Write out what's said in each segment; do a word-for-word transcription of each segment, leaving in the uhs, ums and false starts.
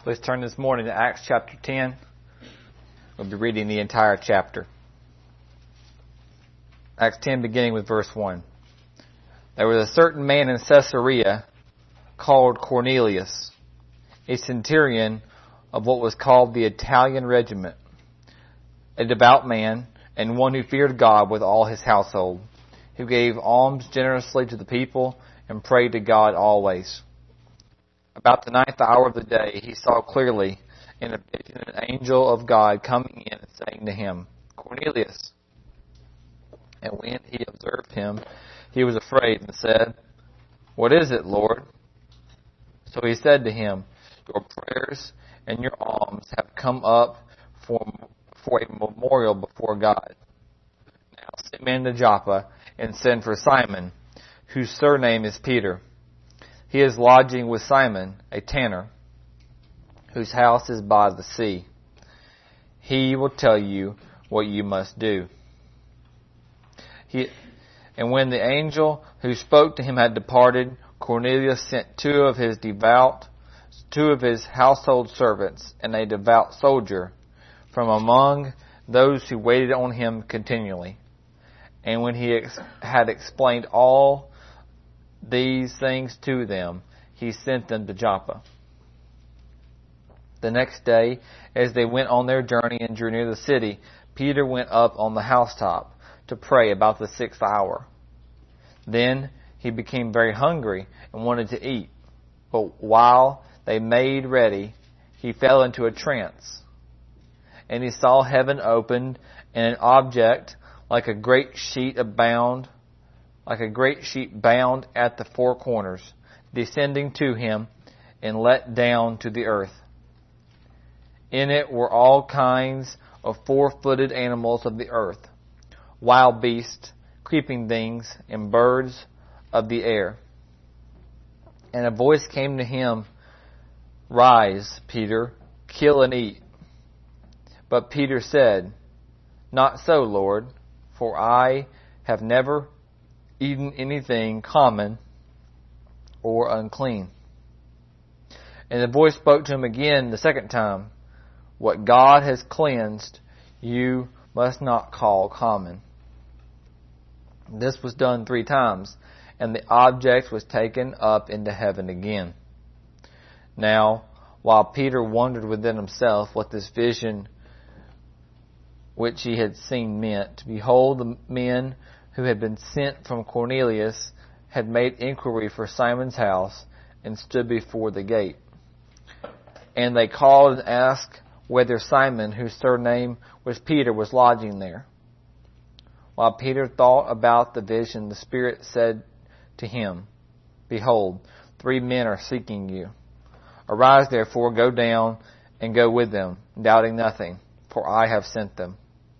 Let's turn this morning to Acts chapter ten. We'll be reading the entire chapter. Acts ten, beginning with verse one. There was a certain man in Caesarea called Cornelius, a centurion of what was called the Italian regiment, a devout man and one who feared God with all his household, who gave alms generously to the people and prayed to God always. About the ninth hour of the day, he saw clearly in a vision an angel of God coming in and saying to him, Cornelius. And when he observed him, he was afraid and said, What is it, Lord? So he said to him, Your prayers and your alms have come up for, for a memorial before God. Now send men to Joppa and send for Simon, whose surname is Peter. He is lodging with Simon, a tanner, whose house is by the sea. He will tell you what you must do. He, and when the angel who spoke to him had departed, Cornelius sent two of his devout, two of his household servants, and a devout soldier from among those who waited on him continually. And when he ex- had explained all these things to them, he sent them to Joppa. The next day, as they went on their journey and drew near the city, Peter went up on the housetop to pray about the sixth hour. Then he became very hungry and wanted to eat. But while they made ready, he fell into a trance. And he saw heaven opened, and an object like a great sheet of bound, like a great sheet bound at the four corners, descending to him and let down to the earth. In it were all kinds of four-footed animals of the earth, wild beasts, creeping things, and birds of the air. And a voice came to him, Rise, Peter, kill and eat. But Peter said, Not so, Lord, for I have never eaten anything common or unclean. And the voice spoke to him again the second time, What God has cleansed, you must not call common. This was done three times, and the object was taken up into heaven again. Now, while Peter wondered within himself what this vision which he had seen meant, behold, the men who had been sent from Cornelius had made inquiry for Simon's house and stood before the gate. And they called and asked whether Simon, whose surname was Peter, was lodging there. While Peter thought about the vision, the Spirit said to him, Behold, three men are seeking you. Arise, therefore, go down and go with them, doubting nothing, for I have sent them.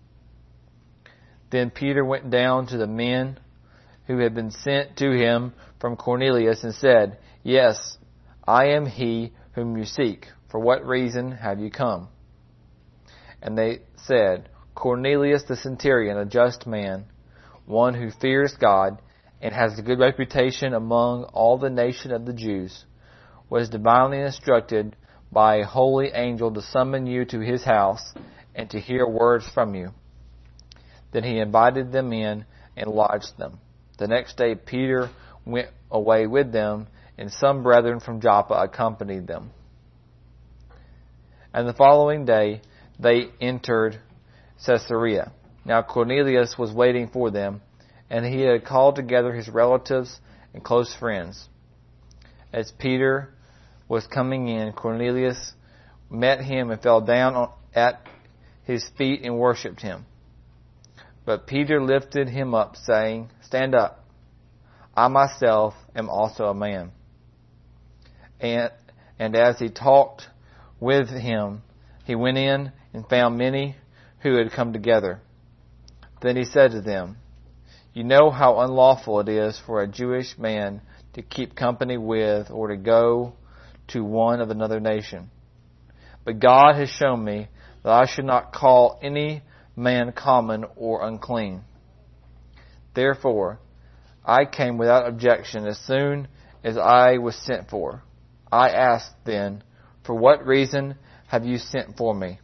Then Peter went down to the men who had been sent to him from Cornelius and said, Yes, I am he whom you seek. For what reason have you come? And they said, Cornelius the centurion, a just man, one who fears God and has a good reputation among all the nation of the Jews, was divinely instructed by a holy angel to summon you to his house and to hear words from you. Then he invited them in and lodged them. The next day Peter went away with them, and some brethren from Joppa accompanied them. And the following day they entered Caesarea. Now Cornelius was waiting for them, and he had called together his relatives and close friends. As Peter was coming in, Cornelius met him and fell down at his feet and worshipped him. But Peter lifted him up, saying, Stand up. I myself am also a man. And, and as he talked with him, he went in and found many who had come together. Then he said to them, You know how unlawful it is for a Jewish man to keep company with or to go to one of another nation. But God has shown me that I should not call any man common or unclean. Therefore, I came without objection as soon as I was sent for. I asked then For what reason have you sent for me?"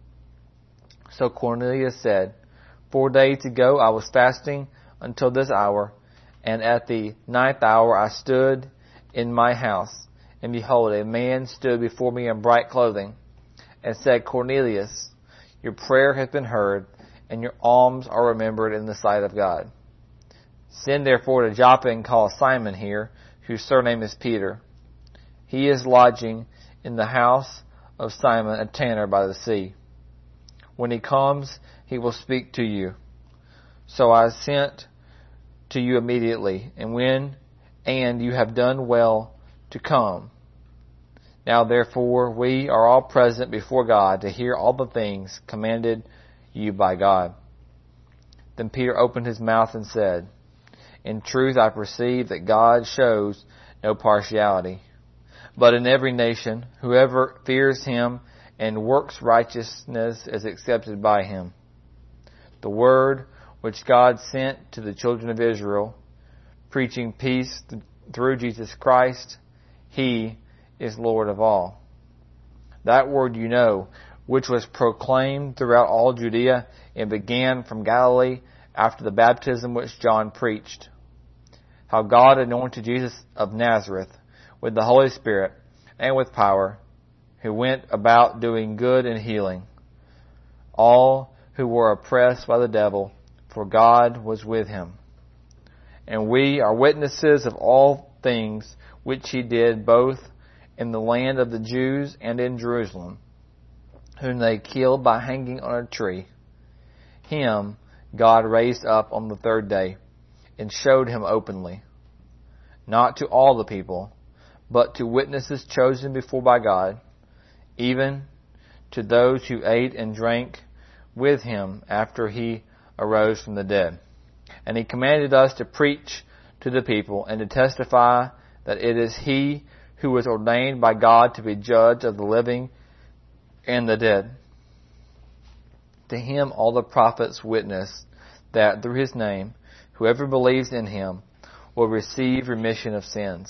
So Cornelius said, "Four days ago I was fasting until this hour, and at the ninth hour I stood in my house, and behold, a man stood before me in bright clothing, and said, 'Cornelius, your prayer has been heard, and your alms are remembered in the sight of God. Send therefore to Joppa and call Simon here, whose surname is Peter. He is lodging in the house of Simon, a tanner by the sea. When he comes, he will speak to you.' So I sent to you immediately, and when and you have done well to come. Now therefore we are all present before God to hear all the things commanded you by God." Then Peter opened his mouth and said, "In truth I perceive that God shows no partiality, but in every nation whoever fears him and works righteousness is accepted by him. The word which God sent to the children of Israel, preaching peace through Jesus Christ, he is Lord of all. That word you know, which was proclaimed throughout all Judea and began from Galilee after the baptism which John preached, how God anointed Jesus of Nazareth with the Holy Spirit and with power, who went about doing good and healing all who were oppressed by the devil, for God was with him. And we are witnesses of all things which he did both in the land of the Jews and in Jerusalem, whom they killed by hanging on a tree. Him God raised up on the third day and showed him openly, not to all the people, but to witnesses chosen before by God, even to those who ate and drank with him after he arose from the dead. And he commanded us to preach to the people and to testify that it is he who was ordained by God to be judge of the living and the dead. To him all the prophets witness that through his name whoever believes in him will receive remission of sins."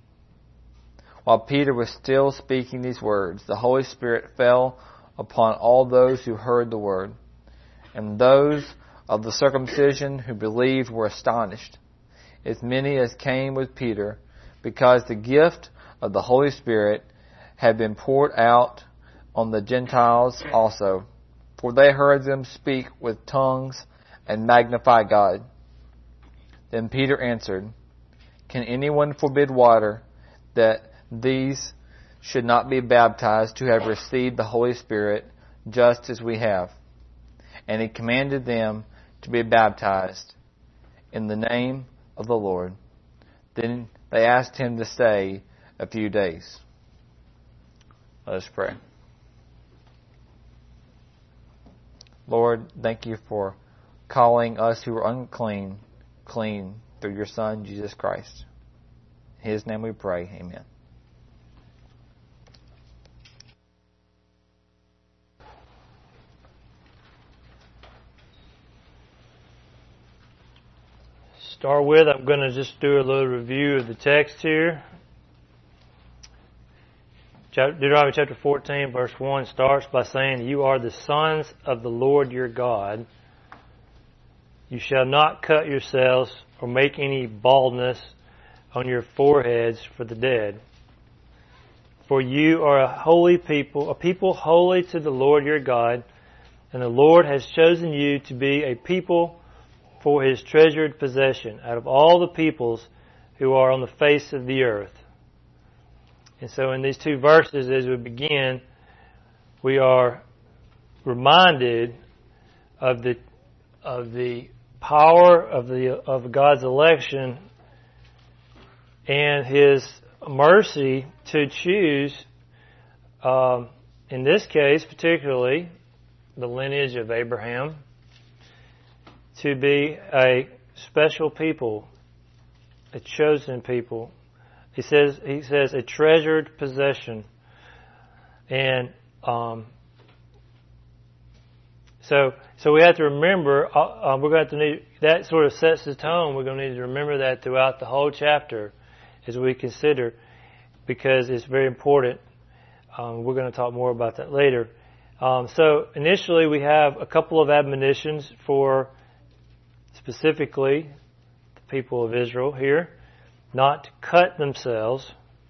While Peter was still speaking these words, the Holy Spirit fell upon all those who heard the word. And those of the circumcision who believed were astonished, as many as came with Peter, because the gift of the Holy Spirit had been poured out on the Gentiles also, for they heard them speak with tongues and magnify God. Then Peter answered, "Can anyone forbid water that these should not be baptized who have received the Holy Spirit just as we have?" And he commanded them to be baptized in the name of the Lord. Then they asked him to stay a few days. Let us pray. Lord, thank you for calling us who are unclean, clean through your Son, Jesus Christ. In his name we pray. Amen. Start with, I'm going to just do a little review of the text here. Deuteronomy chapter fourteen, verse one starts by saying, "You are the sons of the Lord your God. You shall not cut yourselves or make any baldness on your foreheads for the dead. For you are a holy people, a people holy to the Lord your God, and the Lord has chosen you to be a people for his treasured possession out of all the peoples who are on the face of the earth." And so in these two verses, as we begin, we are reminded of the of the power of the of God's election and his mercy to choose, um, in this case particularly, the lineage of Abraham, to be a special people, a chosen people. He says he says a treasured possession, and um, so so we have to remember. Uh, we're going to, have to need that sort of sets the tone. We're going to need to remember that throughout the whole chapter as we consider, because it's very important. Um, we're going to talk more about that later. Um, so initially we have a couple of admonitions for specifically the people of Israel here, not to cut themselves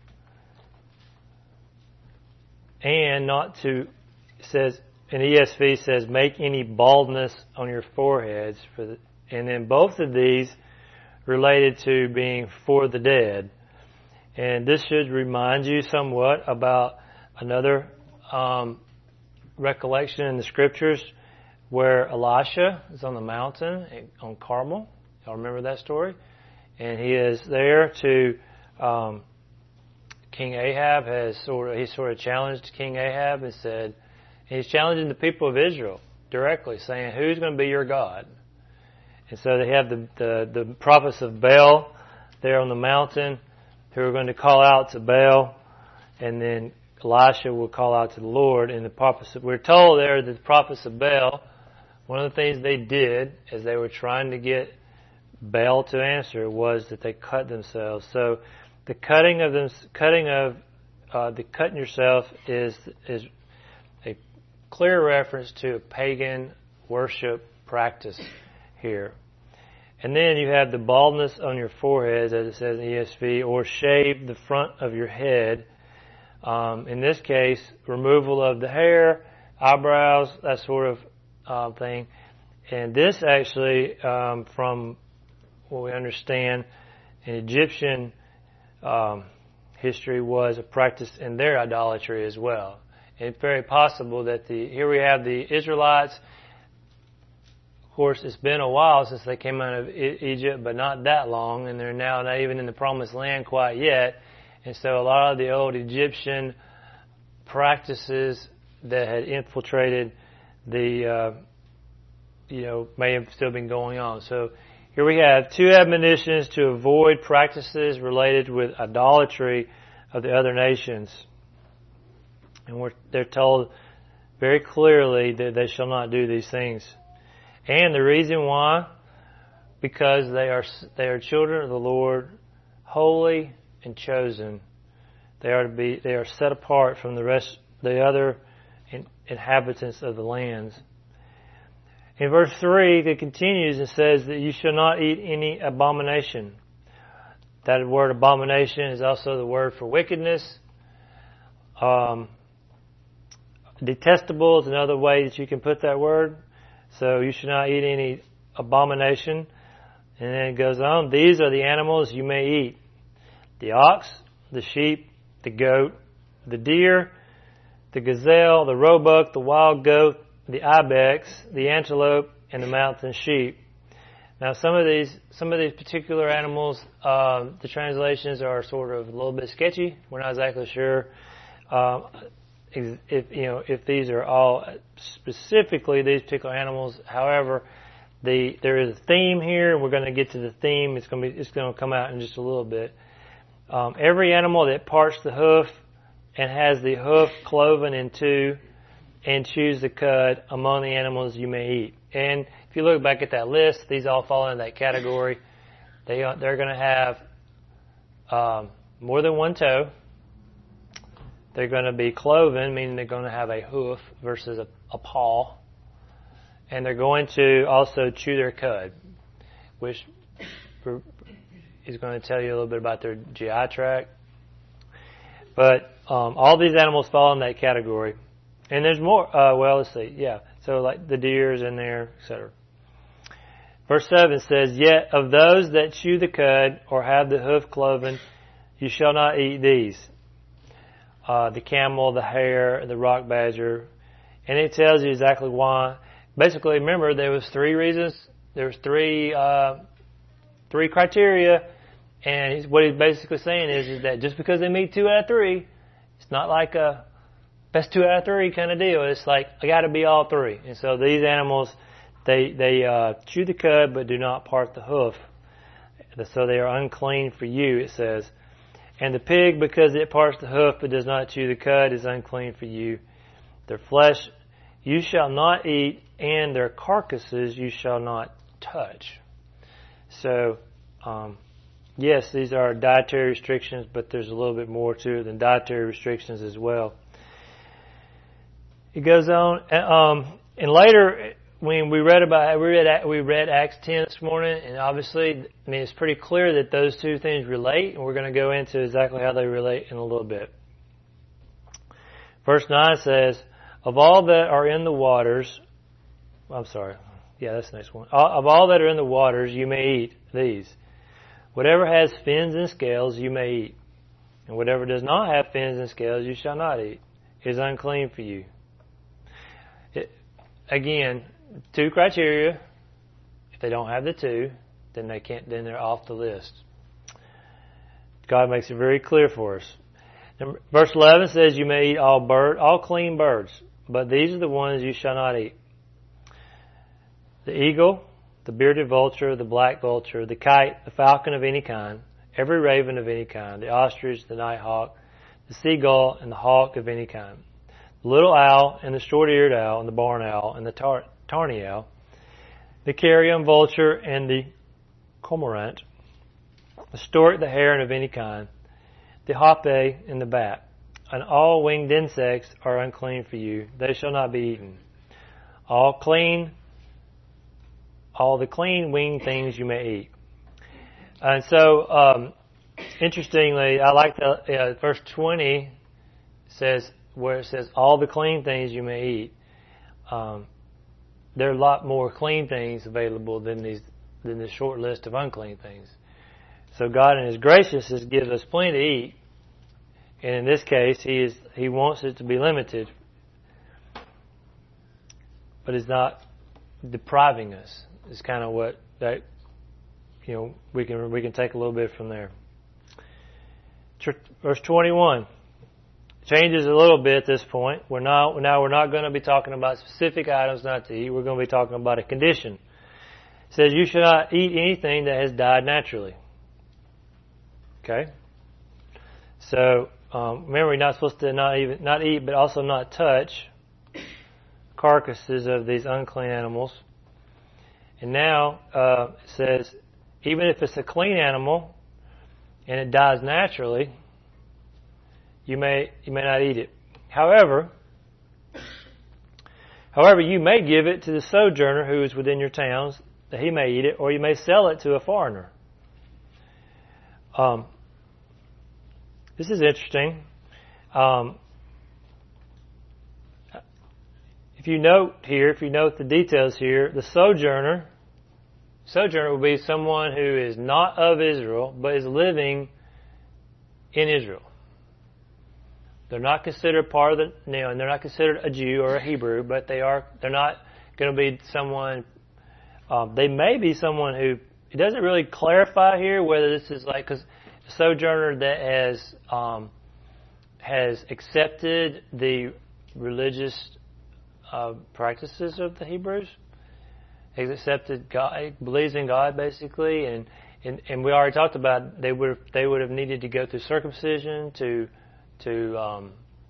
and not to, it says, in E S V says, make any baldness on your foreheads. For the, and then both of these related to being for the dead. And this should remind you somewhat about another um, recollection in the Scriptures where Elisha is on the mountain on Carmel. Y'all remember that story? And he is there to, um, King Ahab has sort of, he sort of challenged King Ahab and said, and he's challenging the people of Israel directly, saying, who's going to be your God? And so they have the, the, the prophets of Baal there on the mountain who are going to call out to Baal, and then Elisha will call out to the Lord. And the prophets, we're told there that the prophets of Baal, one of the things they did as they were trying to get Baal to answer was that they cut themselves. So the cutting of them, cutting of uh, the cutting yourself is is a clear reference to a pagan worship practice here. And then you have the baldness on your foreheads, as it says in E S V, or shave the front of your head. Um, in this case, removal of the hair, eyebrows, that sort of uh, thing. And this actually, um, from what we understand in Egyptian um, history, was a practice in their idolatry as well. It's very possible that the here we have the Israelites. Of course, it's been a while since they came out of Egypt, but not that long, and they're now not even in the Promised Land quite yet. And so a lot of the old Egyptian practices that had infiltrated the, uh, you know, may have still been going on. So here we have two admonitions to avoid practices related with idolatry of the other nations. And we're, they're told very clearly that they shall not do these things. And the reason why, because they are they are children of the Lord, holy and chosen. They are to be they are set apart from the rest the other in, inhabitants of the lands. In verse three, it continues and says that you shall not eat any abomination. That word abomination is also the word for wickedness. Um, detestable is another way that you can put that word. So you should not eat any abomination. And then it goes on. These are the animals you may eat. The ox, the sheep, the goat, the deer, the gazelle, the roebuck, the wild goat, the ibex, the antelope, and the mountain sheep. Now some of these, some of these particular animals, uh, the translations are sort of a little bit sketchy. We're not exactly sure. Um, If you know if these are all specifically these particular animals, however, the there is a theme here, and we're going to get to the theme. It's going to be it's going to come out in just a little bit. Um, every animal that parts the hoof and has the hoof cloven in two and chews the cud among the animals you may eat. And if you look back at that list, these all fall into that category. They they're going to have um, more than one toe. They're going to be cloven, meaning they're going to have a hoof versus a, a paw. And they're going to also chew their cud, which is going to tell you a little bit about their G I tract. But um, all these animals fall in that category. And there's more. Uh, well, let's see. Yeah. So like the deer's in there, et cetera. Verse seven says, yet of those that chew the cud or have the hoof cloven, you shall not eat these. Uh, the camel, the hare, the rock badger. And it tells you exactly why. Basically, remember, there was three reasons. There was three, uh, three criteria. And he's, what he's basically saying is, is that just because they meet two out of three, it's not like a best two out of three kind of deal. It's like, I gotta be all three. And so these animals, they, they, uh, chew the cud, but do not part the hoof. So they are unclean for you, it says. And the pig, because it parts the hoof but does not chew the cud, is unclean for you. Their flesh you shall not eat, and their carcasses you shall not touch. So, um, yes, these are dietary restrictions, but there's a little bit more to it than dietary restrictions as well. It goes on, um, and later when we read about we read we read Acts ten this morning, and obviously, I mean, it's pretty clear that those two things relate, and we're going to go into exactly how they relate in a little bit. Verse nine says, "Of all that are in the waters," I'm sorry, yeah, that's the next one. "Of all that are in the waters, you may eat these. Whatever has fins and scales, you may eat, and whatever does not have fins and scales, you shall not eat. It is unclean for you." It, again, two criteria. If they don't have the two, then they can't. Then they're off the list. God makes it very clear for us. Number, verse eleven says, "You may eat all bird, all clean birds, but these are the ones you shall not eat: the eagle, the bearded vulture, the black vulture, the kite, the falcon of any kind, every raven of any kind, the ostrich, the nighthawk, the seagull, and the hawk of any kind, the little owl, and the short-eared owl, and the barn owl, and the tar- tarny owl, the carrion vulture, and the cormorant, the stork, the heron of any kind, the hoppe, and the bat. And all winged insects are unclean for you. They shall not be eaten. All clean, all the clean winged things you may eat." And so, um, interestingly, I like the uh, verse twenty says, where it says, "All the clean things you may eat." Um, there are a lot more clean things available than these than the short list of unclean things. So God, in His graciousness, gives us plenty to eat, and in this case, He is He wants it to be limited, but He's not depriving us. It's kind of what that you know we can we can take a little bit from there. Verse twenty-one changes a little bit at this point. We're not now we're not going to be talking about specific items not to eat. We're going to be talking about a condition. It says, "You should not eat anything that has died naturally." Okay. So um, remember, you're not supposed to not even not eat, but also not touch carcasses of these unclean animals. And now uh, it says, even if it's a clean animal and it dies naturally, you may you may not eat it. However, however, you may give it to the sojourner who is within your towns, that he may eat it, or you may sell it to a foreigner. Um, this is interesting. Um, if you note here, if you note the details here, the sojourner, sojourner will be someone who is not of Israel, but is living in Israel. They're not considered part of the, you know, and they're not considered a Jew or a Hebrew, but they are, they're not going to be someone, um, they may be someone who, it doesn't really clarify here whether this is like, because a sojourner that has, um, has accepted the religious uh, practices of the Hebrews, has accepted God, believes in God basically, and, and, and we already talked about they would they would have needed to go through circumcision to to um,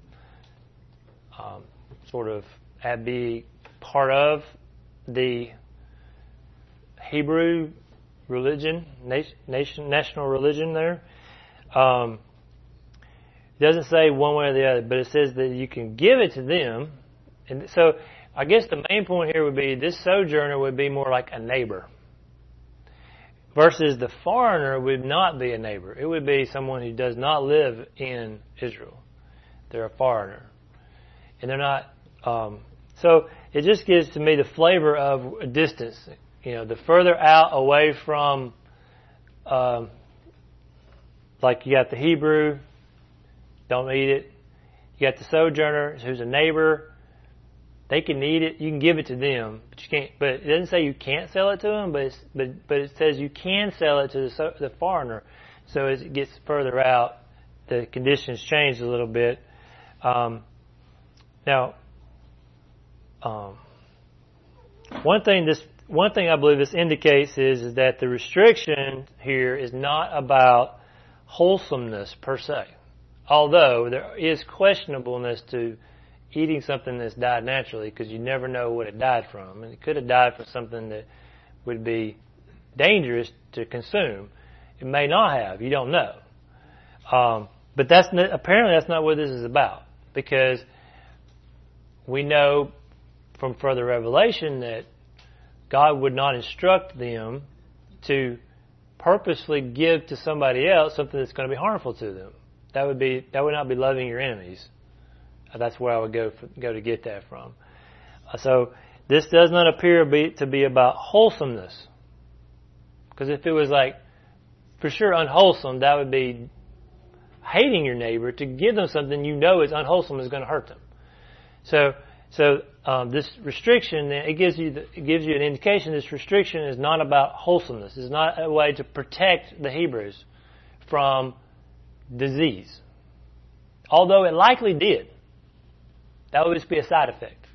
um, sort of be part of the Hebrew religion, nation, national religion there. Um, it doesn't say one way or the other, but it says that you can give it to them. And so I guess the main point here would be this sojourner would be more like a neighbor, versus the foreigner would not be a neighbor. It would be someone who does not live in Israel. They're a foreigner. And they're not... Um, so it just gives to me the flavor of a distance. You know, the further out away from... Um, like you got the Hebrew, don't eat it. You got the sojourner who's a neighbor. They can eat it. You can give it to them, but you can't. But it doesn't say you can't sell it to them. But it's, but but it says you can sell it to the the foreigner. So as it gets further out, the conditions change a little bit. Um, now, um, one thing this one thing I believe this indicates is is that the restriction here is not about wholesomeness per se, although there is questionableness to eating something that's died naturally, because you never know what it died from. And it could have died from something that would be dangerous to consume. It may not have. You don't know. Um, but that's not, apparently that's not what this is about, because we know from further revelation that God would not instruct them to purposely give to somebody else something that's going to be harmful to them. That would be that would not be loving your enemies. That's where I would go for, go to get that from. So this does not appear be, to be about wholesomeness. Because if it was like for sure unwholesome, that would be hating your neighbor. To give them something you know is unwholesome is going to hurt them. So so um, this restriction, it gives you the, it gives you an indication. This restriction is not about wholesomeness. It's not a way to protect the Hebrews from disease, although it likely did. That would just be a side effect.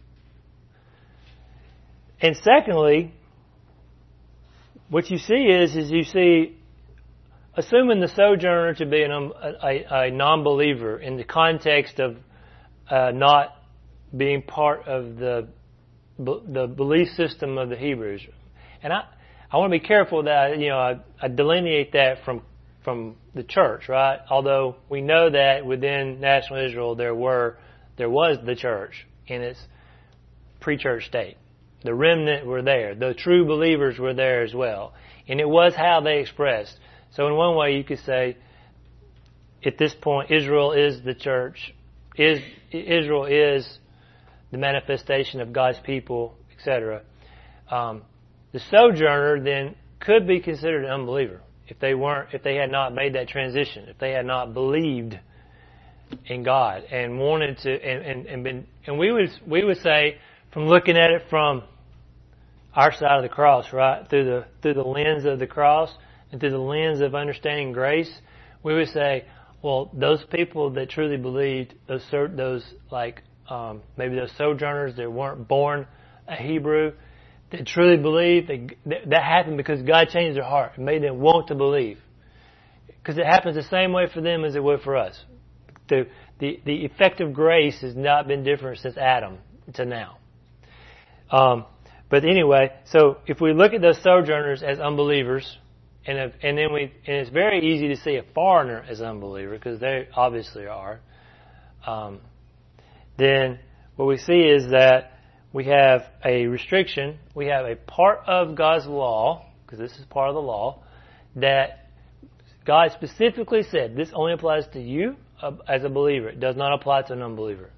And secondly, what you see is, is you see, assuming the sojourner to be an, um, a, a non-believer in the context of uh, not being part of the the belief system of the Hebrews, and I I want to be careful that I, you know I, I delineate that from from the church, right? Although we know that within national Israel there were there was the church in its pre-church state. The remnant were there. The true believers were there as well. And it was how they expressed. So in one way you could say, at this point, Israel is the church. Is Israel is the manifestation of God's people, et cetera. Um, the sojourner then could be considered an unbeliever if they weren't, if they had not made that transition, if they had not believed in God and wanted to, and, and, and been, and we would we would say, from looking at it from our side of the cross, right, through the through the lens of the cross and through the lens of understanding grace, we would say, well, those people that truly believed, those those like um, maybe those sojourners that weren't born a Hebrew, that truly believed, that, that happened because God changed their heart and made them want to believe. Because it happens the same way for them as it would for us. The, the, the effect of grace has not been different since Adam to now. Um, but anyway, so if we look at those sojourners as unbelievers, and if, and then we and it's very easy to see a foreigner as an unbeliever because they obviously are. Um, then what we see is that we have a restriction. We have a part of God's law, because this is part of the law, that God specifically said this only applies to you as a believer. It does not apply to an unbeliever.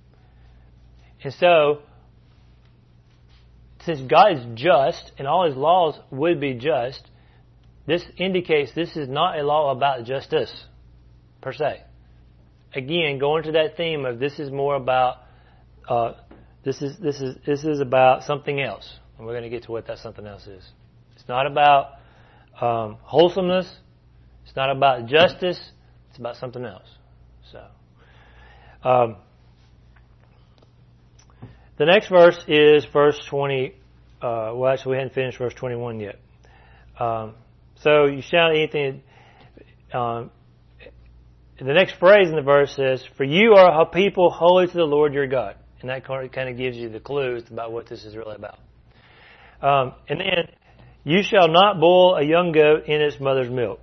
And so, since God is just and all His laws would be just, this indicates this is not a law about justice, per se. Again, going to that theme of this is more about uh, this is this is this is about something else, and we're going to get to what that something else is. It's not about um, wholesomeness. It's not about justice. It's about something else. So, um, the next verse is verse twenty. Uh, well, actually, we hadn't finished verse twenty-one yet. Um, so you shall eat anything. Um, the next phrase in the verse says, "For you are a people holy to the Lord your God," and that kind of gives you the clues about what this is really about. Um, and then, "You shall not boil a young goat in its mother's milk."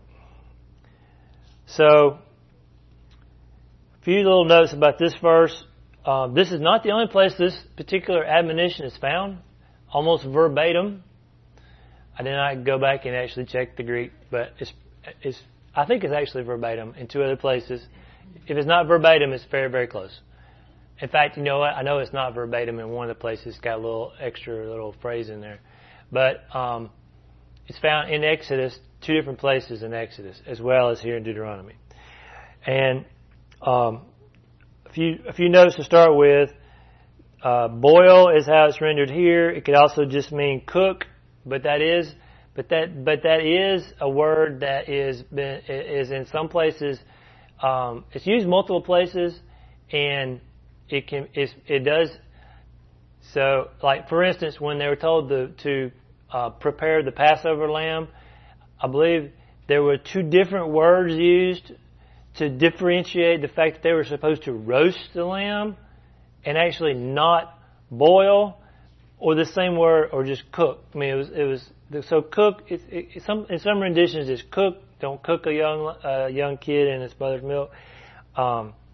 So, a few little notes about this verse. Um, this is not the only place this particular admonition is found, almost verbatim. I did not go back and actually check the Greek, but it's, it's, I think it's actually verbatim in two other places. If it's not verbatim, it's very, very close. In fact, you know what? I know it's not verbatim in one of the places. It's got a little extra little phrase in there. But um, it's found in Exodus, two different places in Exodus, as well as here in Deuteronomy. And um, a few a few notes to start with. Uh, boil is how it's rendered here. It could also just mean cook, but that is but that but that is a word that is been, is in some places. Um, it's used multiple places, and it can it's, it does. So, like for instance, when they were told to, to uh, prepare the Passover lamb, I believe there were two different words used to differentiate the fact that they were supposed to roast the lamb and actually not boil, or the same word, or just cook. I mean, it was it was so cook. It, it, some in some renditions it's cook. Don't cook a young uh, young kid in its mother's milk. Um,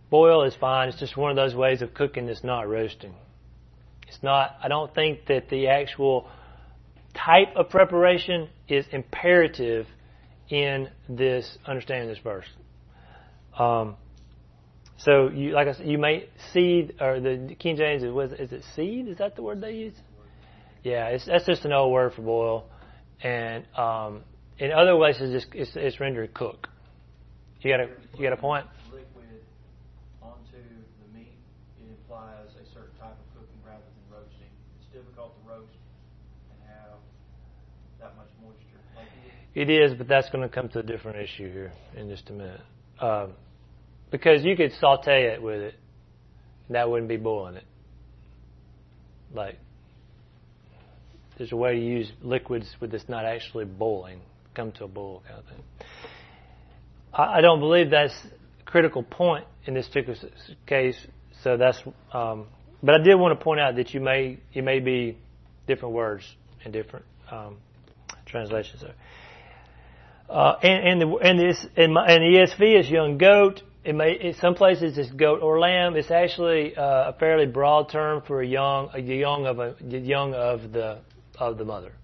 boil is fine. It's just one of those ways of cooking that's not roasting. It's not, I don't think that the actual type of preparation is imperative in this, understanding this verse. Um, so, you, like I said, you may seed, or the King James, is, is it seed? Is that the word they use? Yeah, it's, that's just an old word for boil. And um, in other places, it's, it's, it's rendered cook. You got a, you got a point? Liquid onto the meat, it implies a certain type of cooking rather than roasting. It's difficult to roast and have that much moisture. Like it is, but that's going to come to a different issue here in just a minute. Um, because you could saute it with it, and that wouldn't be boiling it. Like, there's a way to use liquids with this not actually boiling, come to a boil kind of thing. I, I don't believe that's a critical point in this particular case. So that's, um, but I did want to point out that you may it may be different words in different um, translations there. Uh, and and the and this in, my, in the E S V is young goat. It may in some places it's goat or lamb. It's actually uh, a fairly broad term for a young a young of a young of the of the mother.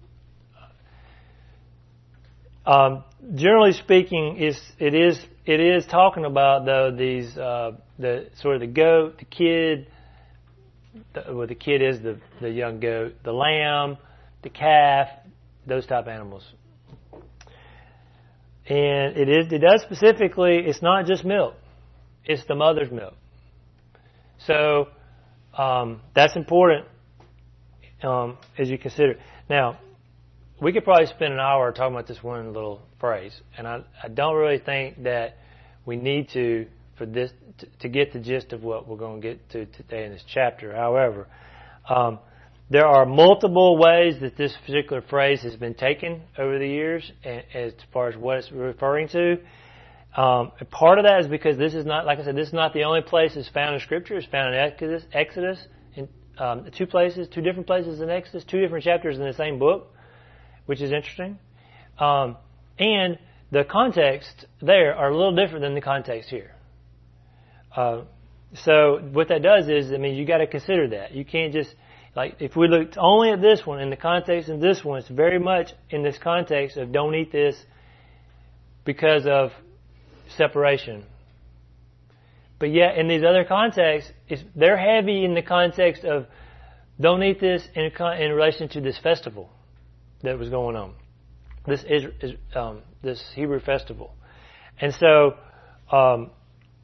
Um, generally speaking, is it is it is talking about though these uh, the sort of the goat, the kid. The, well, the kid is the the young goat, the lamb, the calf, those type of animals. And it is it does specifically. It's not just milk; it's the mother's milk. So um, that's important um, as you consider. Now, we could probably spend an hour talking about this one little phrase, and I, I don't really think that we need to for this to, to get the gist of what we're going to get to today in this chapter. However, um, there are multiple ways that this particular phrase has been taken over the years, and, as far as what it's referring to. Um, part of that is because this is not, like I said, this is not the only place it's found in Scripture. It's found in Exodus, Exodus, in um, two places, two different places in Exodus, two different chapters in the same book, which is interesting. Um, and the context there are a little different than the context here. Uh, so what that does is, I mean, you got to consider that. You can't just, like, if we looked only at this one, in the context of this one, it's very much in this context of don't eat this because of separation. But yet, in these other contexts, it's, they're heavy in the context of don't eat this in, in relation to this festival that was going on, this is, is um, this Hebrew festival. And so, um,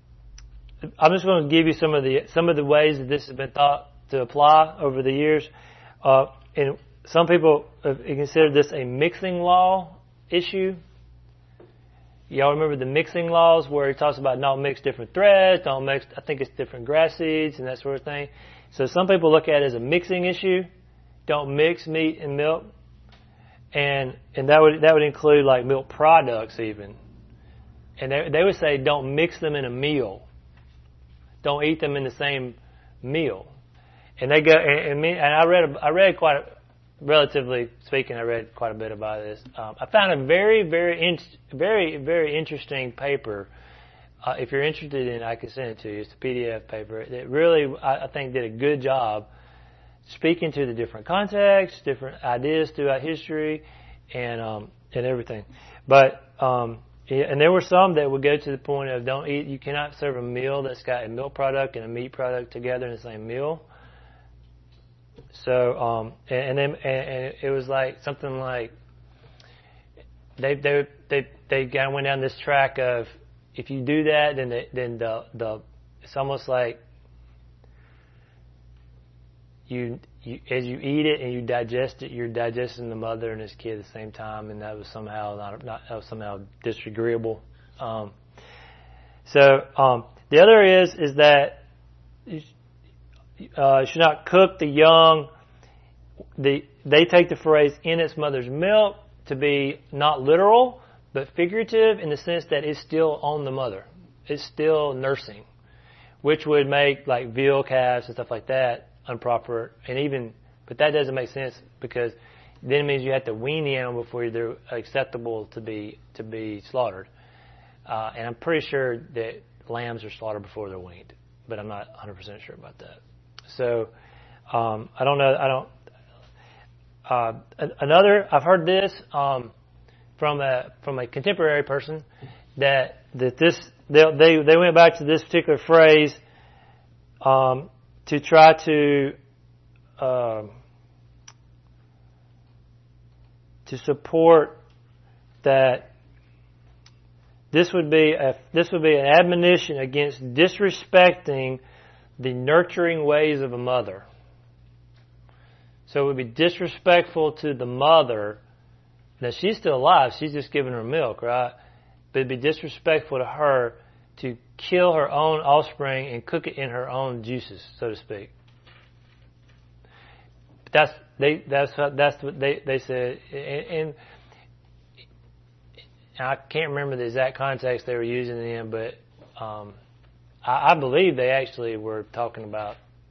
I'm just going to give you some of the some of the ways that this has been thought to apply over the years. Uh, and some people have considered this a mixing law issue. Y'all remember the mixing laws where it talks about don't mix different threads, don't mix, I think it's different grass seeds and that sort of thing. So some people look at it as a mixing issue. Don't mix meat and milk. And and that would that would include like milk products even. And they they would say don't mix them in a meal. Don't eat them in the same meal. And they go and, and, me, and I read I read quite a, relatively speaking I read quite a bit about this. Um, I found a very very in, very very interesting paper. Uh, if you're interested in it, I can send it to you. It's a P D F paper. It really I, I think did a good job speaking to the different contexts, different ideas throughout history, and um, and everything. But um, and there were some that would go to the point of don't eat. You cannot serve a meal that's got a milk product and a meat product together in the same meal. So um, and, and then and, and it was like something like they they they they kind of went down this track of if you do that, then the, then the the it's almost like You, you, as you eat it and you digest it, you're digesting the mother and his kid at the same time, and that was somehow not, not that was somehow disagreeable. Um, so um, the other is is that you uh, should not cook the young. The they take the phrase "in its mother's milk" to be not literal but figurative in the sense that it's still on the mother, it's still nursing, which would make like veal calves and stuff like that improper, and even, but that doesn't make sense because then it means you have to wean the animal before they're acceptable to be to be slaughtered. Uh, and I'm pretty sure that lambs are slaughtered before they're weaned, but I'm not one hundred percent sure about that. So um, I don't know. I don't. Uh, another, I've heard this um, from a from a contemporary person that that this they they, they went back to this particular phrase um, to try to uh, to support that this would be a, this would be an admonition against disrespecting the nurturing ways of a mother. So it would be disrespectful to the mother. Now, she's still alive. She's just giving her milk, right? But it'd be disrespectful to her to kill her own offspring and cook it in her own juices, so to speak. That's they. That's that's what they they said. And, and I can't remember the exact context they were using it in, but um, I, I believe they actually were talking about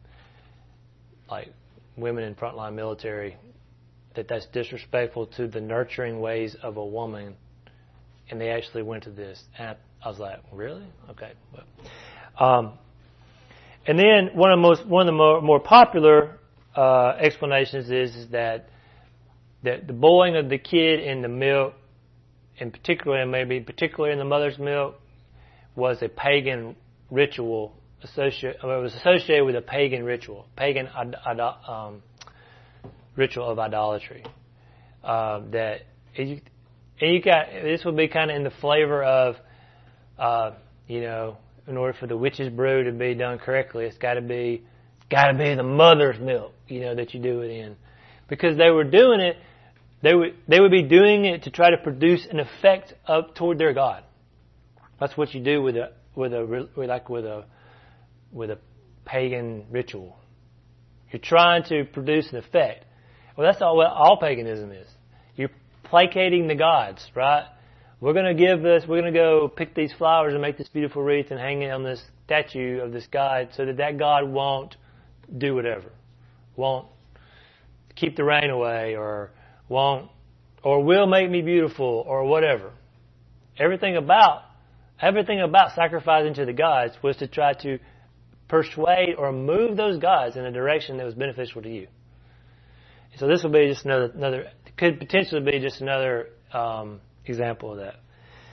like women in frontline military, that that's disrespectful to the nurturing ways of a woman, and they actually went to this. And I, I was like, really? Okay. But, um, and then one of the most one of the more, more popular uh, explanations is, is that that the boiling of the kid in the milk, in particular, and maybe particularly in the mother's milk, was a pagan ritual. Associate, it was associated with a pagan ritual, pagan um, ritual of idolatry. Uh, that it, and you got this would be kind of in the flavor of, uh, you know, in order for the witch's brew to be done correctly, it's got to be, it's got to be the mother's milk, you know, that you do it in, because they were doing it, they would they would be doing it to try to produce an effect up toward their god. That's what you do with a with a with like with a with a pagan ritual. You're trying to produce an effect. Well, that's all what all paganism is. You're placating the gods, right? We're going to give this, we're going to go pick these flowers and make this beautiful wreath and hang it on this statue of this god so that that god won't do whatever. Won't keep the rain away, or won't, or will make me beautiful, or whatever. Everything about, everything about sacrificing to the gods was to try to persuade or move those gods in a direction that was beneficial to you. So this will be just another, another could potentially be just another um, example of that.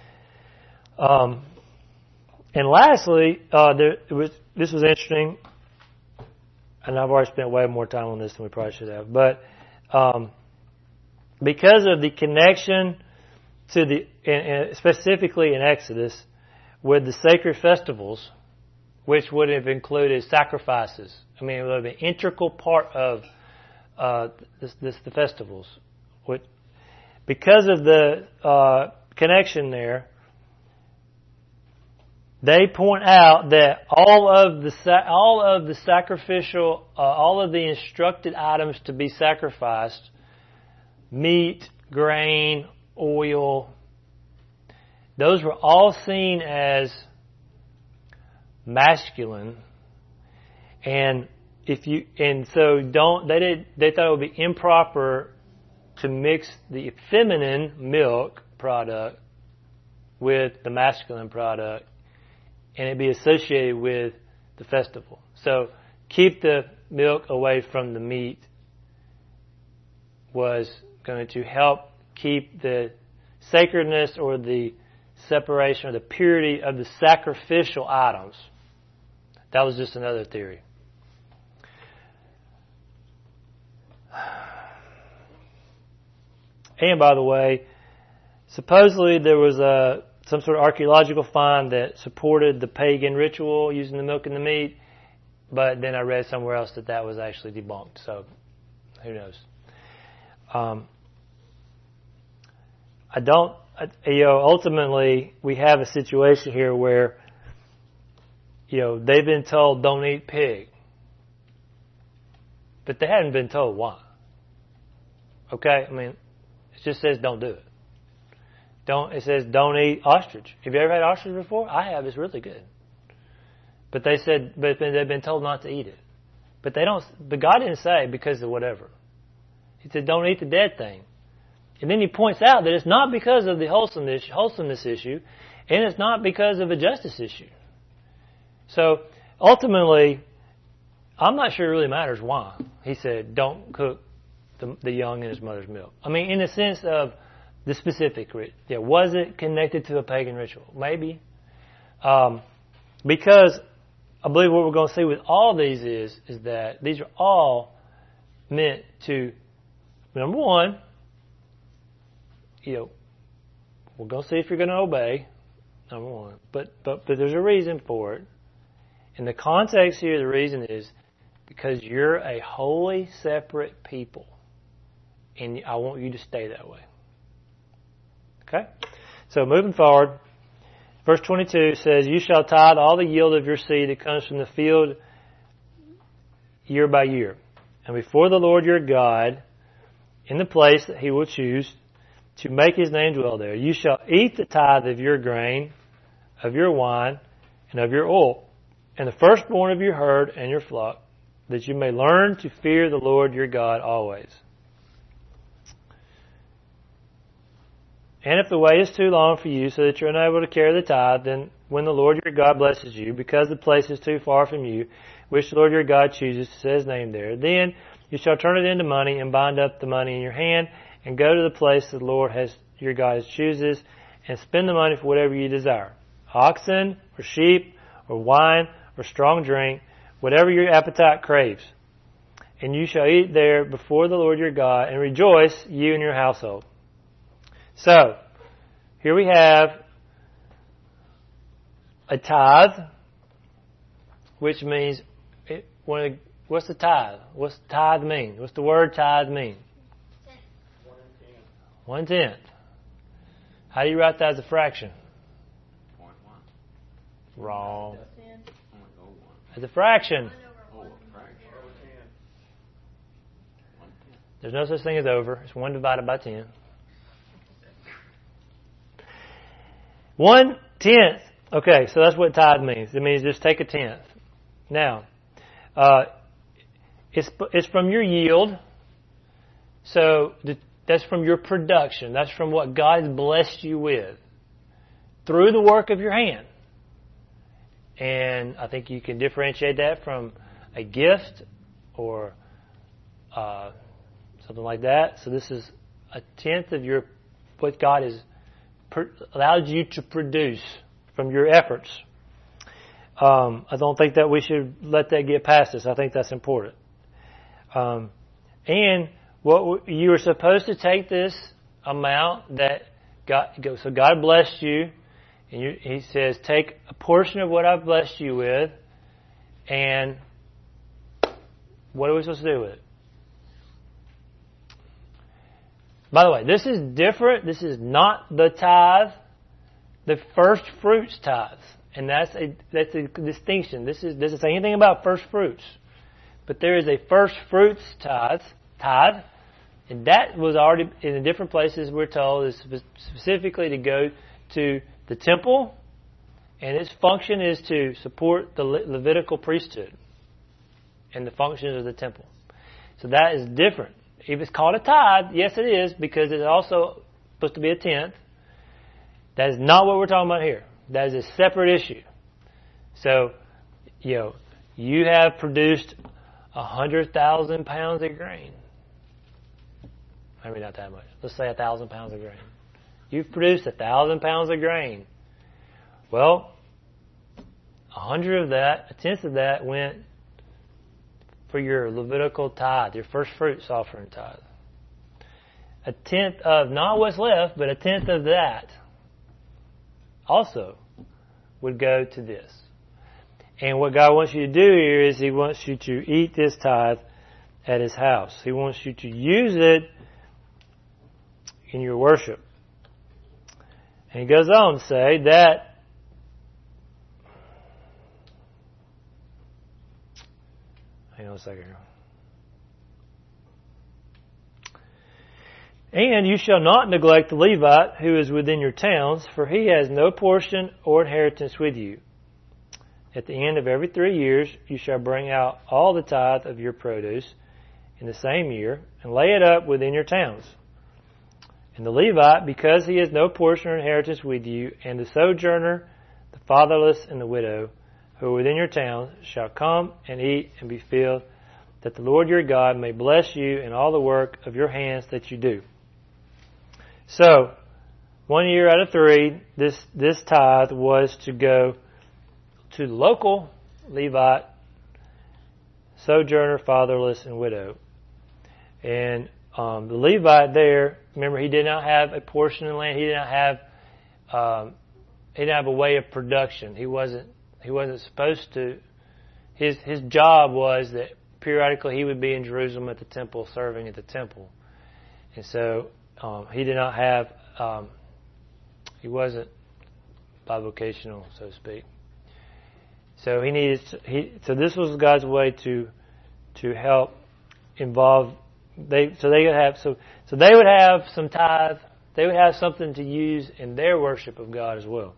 Um, and lastly, uh, there it was, this was interesting, and I've already spent way more time on this than we probably should have. But um, because of the connection to the, and, and specifically in Exodus, with the sacred festivals, which would have included sacrifices. I mean, it would have been an integral part of uh, this, this, the festivals. Which, because of the uh, connection there, they point out that all of the all of the sacrificial, uh, all of the instructed items to be sacrificed, meat, grain, oil, those were all seen as masculine, and if you and so don't they did they thought it would be improper to mix the feminine milk product with the masculine product, and it be associated with the festival. So keep the milk away from the meat was going to help keep the sacredness or the separation or the purity of the sacrificial items. That was just another theory. And by the way, supposedly there was a some sort of archaeological find that supported the pagan ritual using the milk and the meat, but then I read somewhere else that that was actually debunked. So who knows? Um, I don't. You know, ultimately we have a situation here where, you know, they've been told don't eat pig, but they hadn't been told why. Okay, I mean, it just says don't do it. Don't. It says don't eat ostrich. Have you ever had ostrich before? I have. It's really good. But they said, but they've been told not to eat it. But they don't. But God didn't say because of whatever. He said don't eat the dead thing. And then he points out that it's not because of the wholesomeness, wholesomeness issue, and it's not because of a justice issue. So ultimately, I'm not sure it really matters why. He said, don't cook the, the young in his mother's milk. I mean, in the sense of the specific ritual. Yeah, was it connected to a pagan ritual? Maybe. Um, because I believe what we're going to see with all these is, is that these are all meant to, number one, you know, we're going to see if you're going to obey, number one. But, but, but there's a reason for it. In the context here, the reason is because you're a holy, separate people. And I want you to stay that way. Okay? So moving forward, verse twenty-two says, you shall tithe all the yield of your seed that comes from the field year by year. And before the Lord your God, in the place that he will choose, to make his name dwell there, you shall eat the tithe of your grain, of your wine, and of your oil, and the firstborn of your herd and your flock, that you may learn to fear the Lord your God always. And if the way is too long for you, so that you're unable to carry the tithe, then when the Lord your God blesses you, because the place is too far from you, which the Lord your God chooses to set his name there, then you shall turn it into money and bind up the money in your hand, and go to the place that the Lord has your God chooses, and spend the money for whatever you desire. Oxen, or sheep, or wine, or strong drink, whatever your appetite craves. And you shall eat there before the Lord your God, and rejoice, you and your household. So, here we have a tithe, which means, it, when, what's the tithe? What's the tithe mean? What's the word tithe mean? One tenth. How do you write that as a fraction? Point one. Wrong. As a fraction. There's no such thing as over. It's one divided by ten. One tenth. Okay, so that's what tithe means. It means just take a tenth. Now, uh, it's it's from your yield. So the, that's from your production. That's from what God has blessed you with through the work of your hand. And I think you can differentiate that from a gift or uh, something like that. So this is a tenth of your what God has allowed you to produce from your efforts. Um, I don't think that we should let that get past us. I think that's important. Um, and what you are supposed to take this amount that God, so God blessed you, and you, He says, take a portion of what I've blessed you with, and what are we supposed to do with it? By the way, this is different. This is not the tithe, the first fruits tithe, and that's a that's a distinction. This is doesn't say anything about first fruits, but there is a first fruits tithe, tithe, and that was already in the different places. We're told is specifically to go to the temple, and its function is to support the Le- Levitical priesthood and the functions of the temple. So that is different. If it's called a tithe, yes it is, because it's also supposed to be a tenth. That is not what we're talking about here. That is a separate issue. So, you know, you have produced a hundred thousand pounds of grain. Maybe not that much. Let's say a thousand pounds of grain. You've produced a thousand pounds of grain. Well, a hundred of that, a tenth of that went for your Levitical tithe, your first fruits offering tithe. A tenth of, not what's left, but a tenth of that also would go to this. And what God wants you to do here is He wants you to eat this tithe at His house. He wants you to use it in your worship. And He goes on to say that hang on a second here. And you shall not neglect the Levite who is within your towns, for he has no portion or inheritance with you. At the end of every three years you shall bring out all the tithe of your produce in the same year, and lay it up within your towns. And the Levite, because he has no portion or inheritance with you, and the sojourner, the fatherless, and the widow, who are within your town shall come and eat and be filled, that the Lord your God may bless you in all the work of your hands that you do. So, one year out of three, this, this tithe was to go to the local Levite, sojourner, fatherless, and widow. And um, the Levite there, remember, he did not have a portion of land. He did not have um, he didn't have a way of production. He wasn't he wasn't supposed to. His his job was that periodically he would be in Jerusalem at the temple, serving at the temple, and so um, he did not have. Um, he wasn't bivocational, so to speak. So he needed. To, he so this was God's way to to help involve. They so they would have so so they would have some tithe. They would have something to use in their worship of God as well.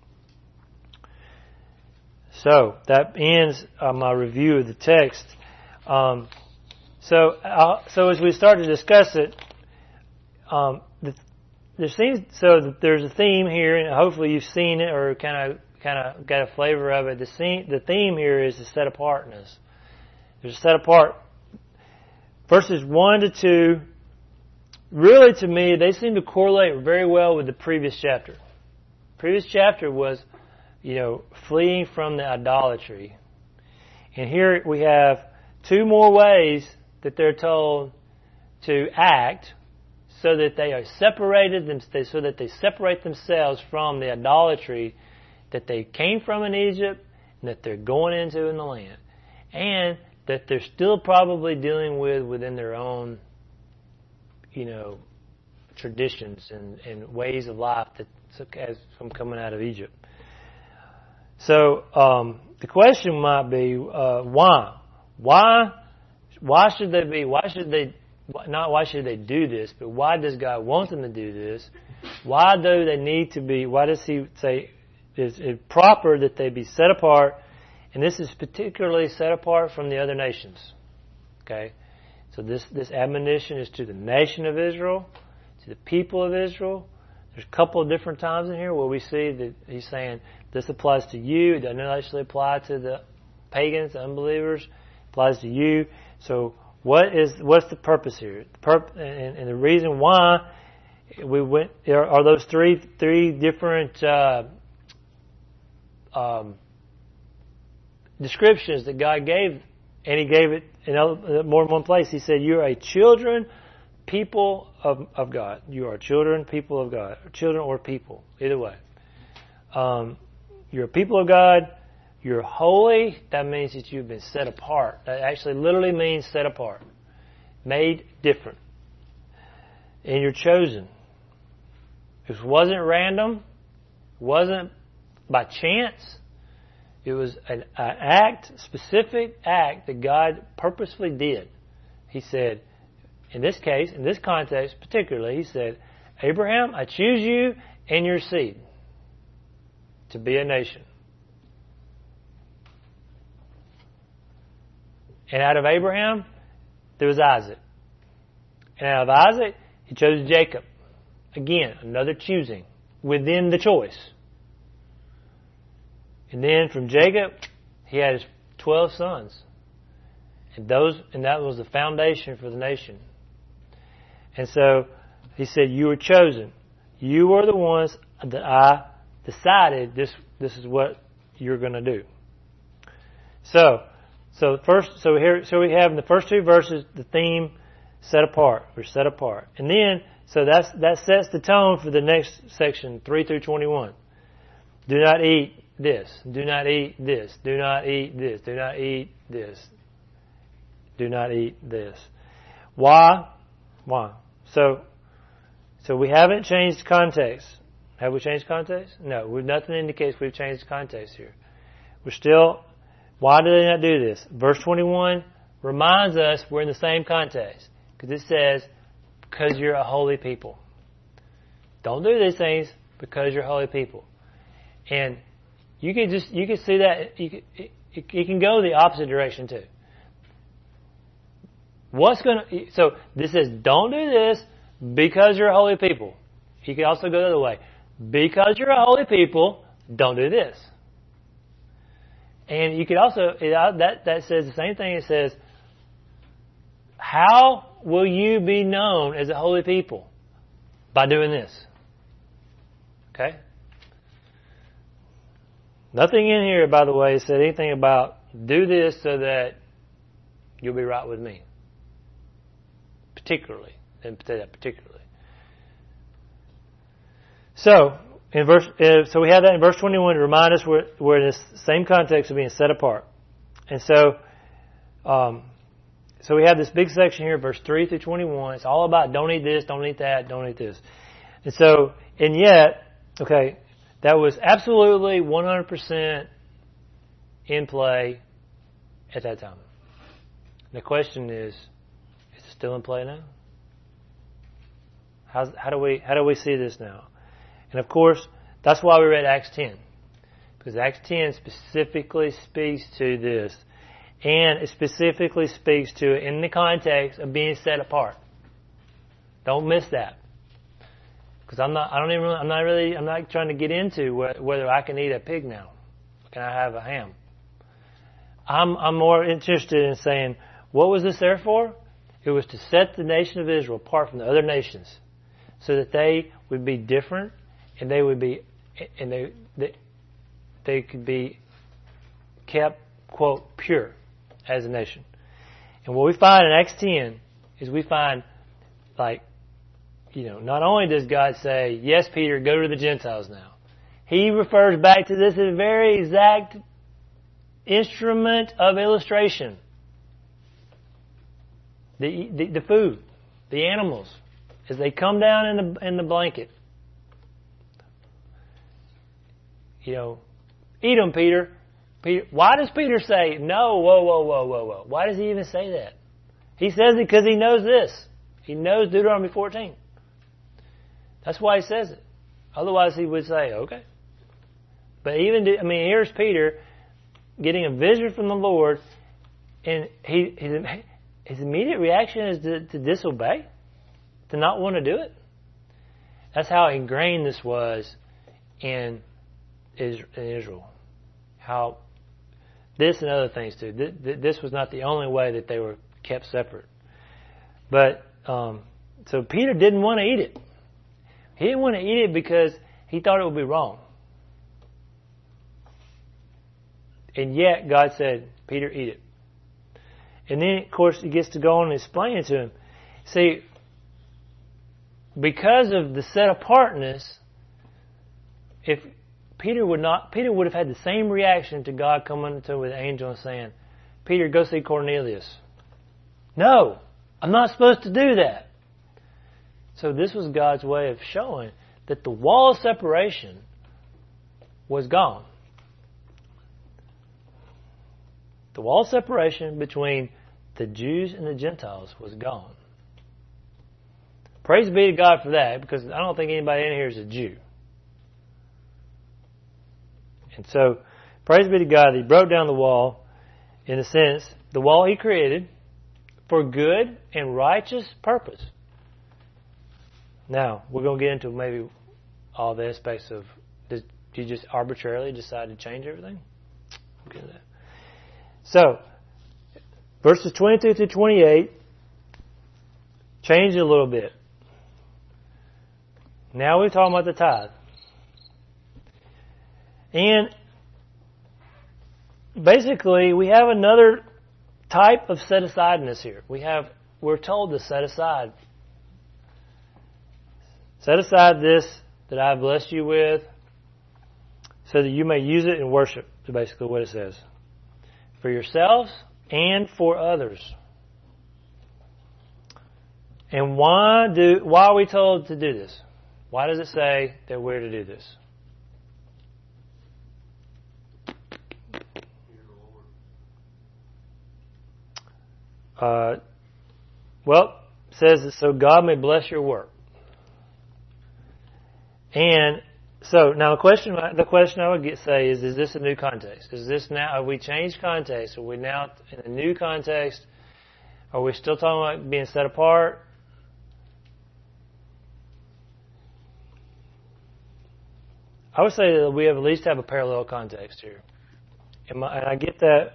So that ends uh, my review of the text. Um, so uh, so as we start to discuss it, um, the, there seems so there's a theme here, and hopefully you've seen it or kind of kind of got a flavor of it. The theme, the theme here is the set apartness. There's a set apart. Verses one to two, really to me, they seem to correlate very well with the previous chapter. The previous chapter was, you know, fleeing from the idolatry. And here we have two more ways that they're told to act so that they are separated, so that they separate themselves from the idolatry that they came from in Egypt and that they're going into in the land. And that they're still probably dealing with within their own, you know, traditions and, and ways of life that as from coming out of Egypt. So um, the question might be, uh, why? Why? Why should they be? Why should they? Not why should they do this, but why does God want them to do this? Why do they need to be? Why does He say is it proper that they be set apart? And this is particularly set apart from the other nations. Okay? So this, this admonition is to the nation of Israel, to the people of Israel. There's a couple of different times in here where we see that he's saying this applies to you. It doesn't actually apply to the pagans, the unbelievers. It applies to you. So what is what's the purpose here? The purpose, and, and the reason why we went are, are those three three different uh, um, descriptions that God gave, and He gave it in more than one place. He said, "You are a children, people of of God. You are children, people of God, children or people, either way. Um, you're a people of God. You're holy. That means that you've been set apart. That actually literally means set apart, made different, and you're chosen. It wasn't random. It wasn't by chance." It was an, an act, specific act that God purposefully did. He said, in this case, in this context particularly, He said, "Abraham, I choose you and your seed to be a nation." And out of Abraham, there was Isaac. And out of Isaac, He chose Jacob. Again, another choosing within the choice. And then from Jacob, he had his twelve sons. And those and that was the foundation for the nation. And so He said, "You were chosen. You are the ones that I decided this this is what you're going to do." So so first so here so we have in the first two verses the theme set apart. We're set apart. And then so that's that sets the tone for the next section, three through twenty-one. Do not eat this. Do not eat this. Do not eat this. Do not eat this. Do not eat this. Why? Why? So, so we haven't changed context. Have we changed context? No. We've, nothing indicates we've changed context here. We're still, why do they not do this? Verse twenty-one reminds us we're in the same context. Because it says, because you're a holy people. Don't do these things because you're holy people. And You can just you can see that you can, it, it can go the opposite direction too. What's going to so this says don't do this because you're a holy people. You can also go the other way. Because you're a holy people, don't do this. And you could also, it, that, that says the same thing. It says, how will you be known as a holy people? By doing this. Okay? Nothing in here, by the way, said anything about do this so that you'll be right with me. Particularly. Didn't say that particularly. So, in verse, uh, so we have that in verse twenty-one to remind us we're, we're in this same context of being set apart. And so, um, so we have this big section here, verse three through twenty-one. It's all about don't eat this, don't eat that, don't eat this. And so, and yet, okay, that was absolutely one hundred percent in play at that time. The question is, is it still in play now? How's, how do we how do we see this now? And of course, that's why we read Acts ten. Because Acts ten specifically speaks to this. And it specifically speaks to it in the context of being set apart. Don't miss that. Because I'm not, I don't even, I'm not really, I'm not trying to get into whether I can eat a pig now. Can I have a ham? I'm, I'm more interested in saying, what was this there for? It was to set the nation of Israel apart from the other nations, so that they would be different, and they would be, and they, they, they could be kept, quote, pure as a nation. And what we find in Acts ten is we find, like, you know, not only does God say, yes, Peter, go to the Gentiles now. He refers back to this very exact instrument of illustration. The, the, the food, the animals, as they come down in the, in the blanket. You know, eat them, Peter. Peter. Why does Peter say, no, whoa, whoa, whoa, whoa, whoa? Why does he even say that? He says it because he knows this. He knows Deuteronomy fourteen. That's why he says it. Otherwise he would say, okay. But even, I mean, here's Peter getting a vision from the Lord, and he, his, his immediate reaction is to, to disobey, to not want to do it. That's how ingrained this was in Israel. How this and other things too. This was not the only way that they were kept separate. But um, so Peter didn't want to eat it. He didn't want to eat it because he thought it would be wrong. And yet God said, Peter, eat it. And then, of course, he gets to go on and explain it to him. See, because of the set apartness, if Peter would not, Peter would have had the same reaction to God coming to him with an angel and saying, Peter, go see Cornelius. No, I'm not supposed to do that. So this was God's way of showing that the wall of separation was gone. The wall of separation between the Jews and the Gentiles was gone. Praise be to God for that, because I don't think anybody in here is a Jew. And so, praise be to God that He broke down the wall, in a sense, the wall He created for good and righteous purpose. Now, we're going to get into maybe all the aspects of, did you just arbitrarily decide to change everything? We'll get into that. So, verses twenty-two through twenty-eight, change it a little bit. Now we're talking about the tithe. And basically, we have another type of set-asideness here. We have, we're told to set aside. Set aside this that I have blessed you with, so that you may use it in worship, is basically what it says. For yourselves and for others. And why do why are we told to do this? Why does it say that we're to do this? Uh, well, it says that so God may bless your work. And so now the question the question I would get say is: is this a new context? Is this now? Have we changed context? Are we now in a new context? Are we still talking about being set apart? I would say that we have at least have a parallel context here. And, my, and I get that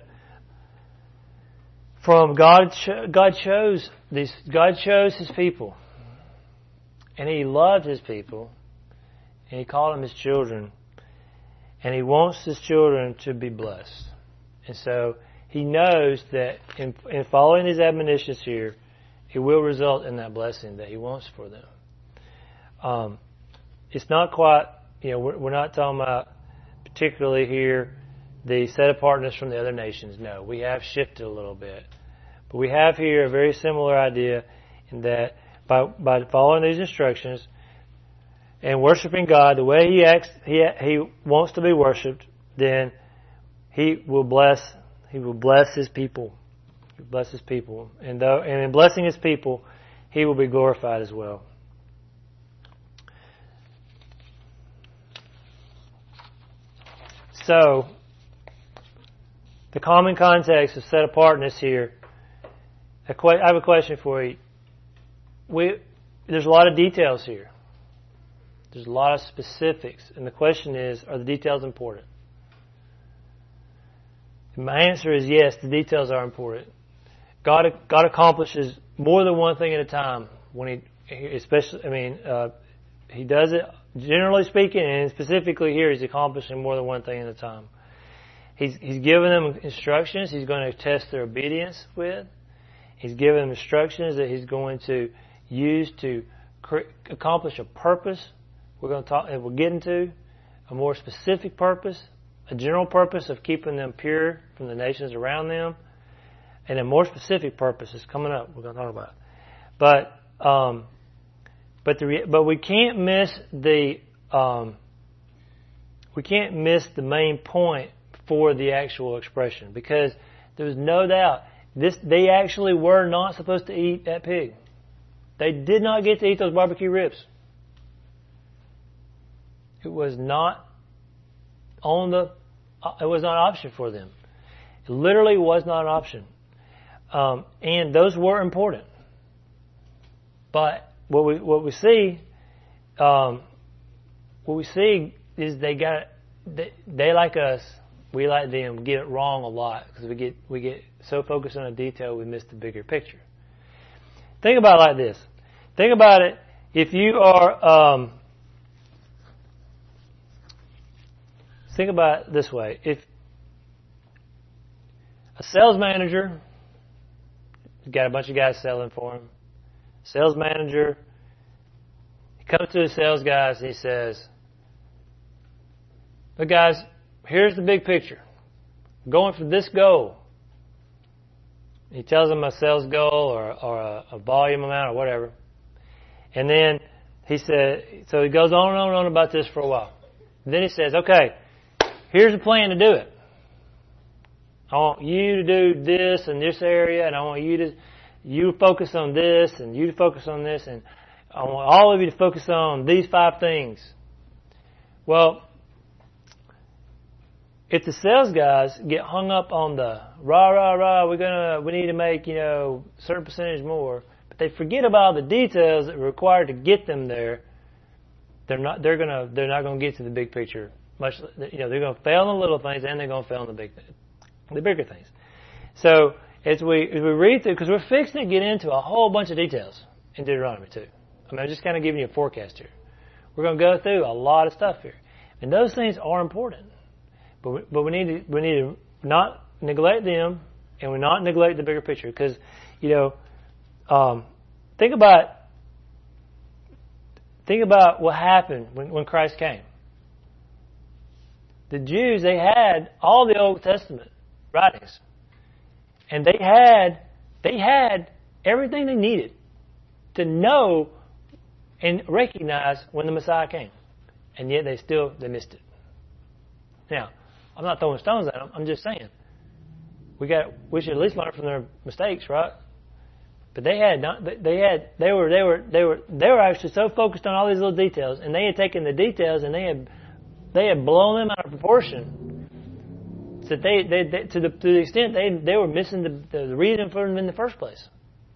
from God. God chose these. God chose His people, and He loved His people, and He called them His children, and He wants His children to be blessed. And so He knows that in, in following His admonitions here, it will result in that blessing that He wants for them. Um, it's not quite, you know, we're, we're not talking about particularly here the set apartness from the other nations. No, we have shifted a little bit. But we have here a very similar idea in that by, by following these instructions and worshiping God the way He acts, He, He wants to be worshipped, then He will bless, He will bless His people. He will bless His people. And, though, and in blessing His people, He will be glorified as well. So, the common context of set apartness here, I have a question for you. We, there's a lot of details here. There's a lot of specifics. And the question is, are the details important? And my answer is yes, the details are important. God, God accomplishes more than one thing at a time. When He, especially, I mean, uh, He does it, generally speaking, and specifically here, He's accomplishing more than one thing at a time. He's, he's given them instructions He's going to test their obedience with. He's given them instructions that He's going to use to cre- accomplish a purpose. We're going to talk, and we'll get into a more specific purpose, a general purpose of keeping them pure from the nations around them, and a more specific purpose is coming up. We're going to talk about, but um, but the but we can't miss the um, we can't miss the main point for the actual expression, because there was no doubt this they actually were not supposed to eat that pig. They did not get to eat those barbecue ribs. It was not on the. It was not an option for them. It literally was not an option, um, and those were important. But what we what we see, um, what we see is they got they, they like us. We like them get it wrong a lot because we get we get so focused on a detail we miss the bigger picture. Think about it like this. Think about it. If you are, um, think about it this way. If a sales manager, he's got a bunch of guys selling for him. Sales manager, he comes to the sales guys and he says, "Look, guys, here's the big picture. I'm going for this goal." He tells them a sales goal or, or a, a volume amount or whatever. And then he said, so he goes on and on and on about this for a while. And then he says, "Okay, here's the plan to do it. I want you to do this in this area, and I want you to you focus on this, and you to focus on this, and I want all of you to focus on these five things." Well, if the sales guys get hung up on the rah rah rah, we're gonna we need to make, you know, a certain percentage more, but they forget about the details that are required to get them there, they're not they're gonna they're not gonna get to the big picture. Much, you know, they're gonna fail in the little things and they're gonna fail in the big the bigger things. So as we as we read through, because we're fixing to get into a whole bunch of details in Deuteronomy too. I mean, I'm just kind of giving you a forecast here. We're going to go through a lot of stuff here, and those things are important. But we, but we need to we need to not neglect them, and we not neglect the bigger picture. Because, you know, um, think about think about what happened when, when Christ came. The Jews, they had all the Old Testament writings, and they had they had everything they needed to know and recognize when the Messiah came, and yet they still they missed it. Now, I'm not throwing stones at them. I'm just saying we got we should at least learn from their mistakes, right? But they had not. They had. They were. They were. They were. They were actually so focused on all these little details, and they had taken the details and they had they had blown them out of proportion. So they, they, they to the to the extent they they were missing the, the reason for them in the first place.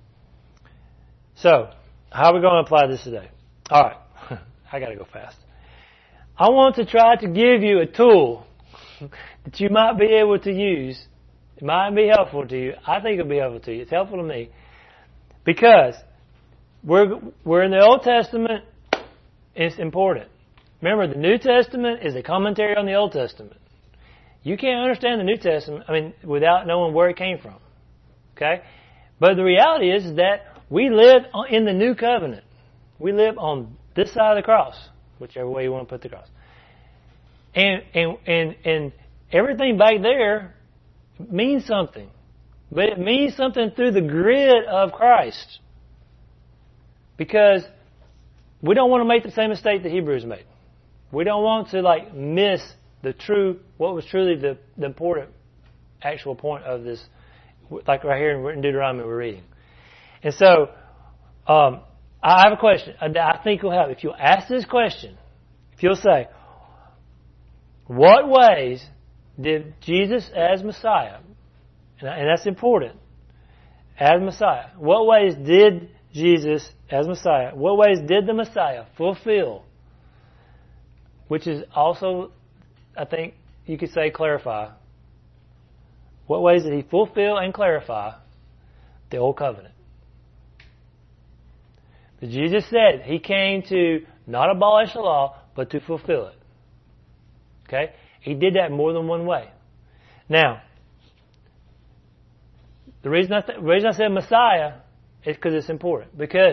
So, how are we going to apply this today? All right, I got to go fast. I want to try to give you a tool that you might be able to use. It might be helpful to you. I think it'll be helpful to you. It's helpful to me. Because we're, we're in the Old Testament. It's important. Remember, the New Testament is a commentary on the Old Testament. You can't understand the New Testament, I mean, without knowing where it came from. Okay? But the reality is, is that we live in the New Covenant. We live on this side of the cross, whichever way you want to put the cross. And, and, and, and everything back there means something. But it means something through the grid of Christ. Because we don't want to make the same mistake the Hebrews made. We don't want to like miss the true, what was truly the, the important actual point of this, like right here in Deuteronomy we're reading. And so, um, I have a question. I think you'll have, if you'll ask this question, if you'll say, what ways did Jesus as Messiah, and that's important, as Messiah, what ways did Jesus as Messiah, what ways did the Messiah fulfill, which is also, I think you could say clarify, what ways did he fulfill and clarify the Old Covenant? But Jesus said he came to not abolish the law, but to fulfill it. Okay? He did that more than one way. Now, the reason I, th- the reason I said Messiah is because it's important. Because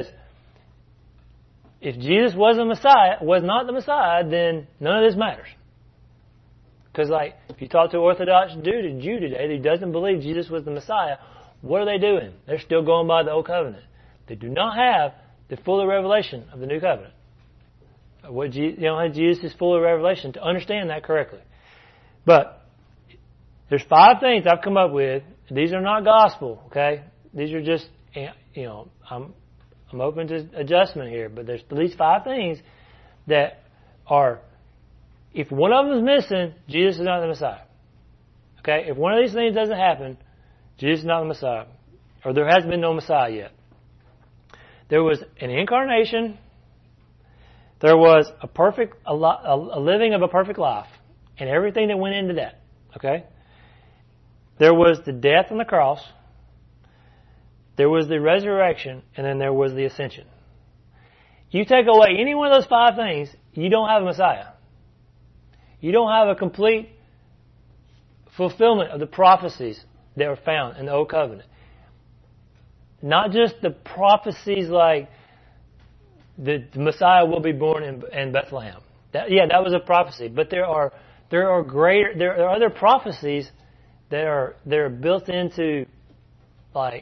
if Jesus was a Messiah, was not the Messiah, then none of this matters. Because, like, if you talk to an Orthodox Jew, Jew today who doesn't believe Jesus was the Messiah, what are they doing? They're still going by the Old Covenant. They do not have the fuller revelation of the New Covenant. What you don't have Jesus' fuller revelation to understand that correctly. But there's five things I've come up with. These are not gospel, okay? These are just, you know, I'm I'm open to adjustment here, but there's at least five things that are, if one of them is missing, Jesus is not the Messiah. Okay? If one of these things doesn't happen, Jesus is not the Messiah. Or there has been no Messiah yet. There was an incarnation. There was a perfect, a, a living of a perfect life. And everything that went into that. Okay? There was the death on the cross. There was the resurrection. And then there was the ascension. You take away any one of those five things, you don't have a Messiah. You don't have a complete fulfillment of the prophecies that were found in the Old Covenant. Not just the prophecies like the, the Messiah will be born in, in Bethlehem. That, yeah, that was a prophecy. But there are there are greater there are other prophecies that are that are built into, like,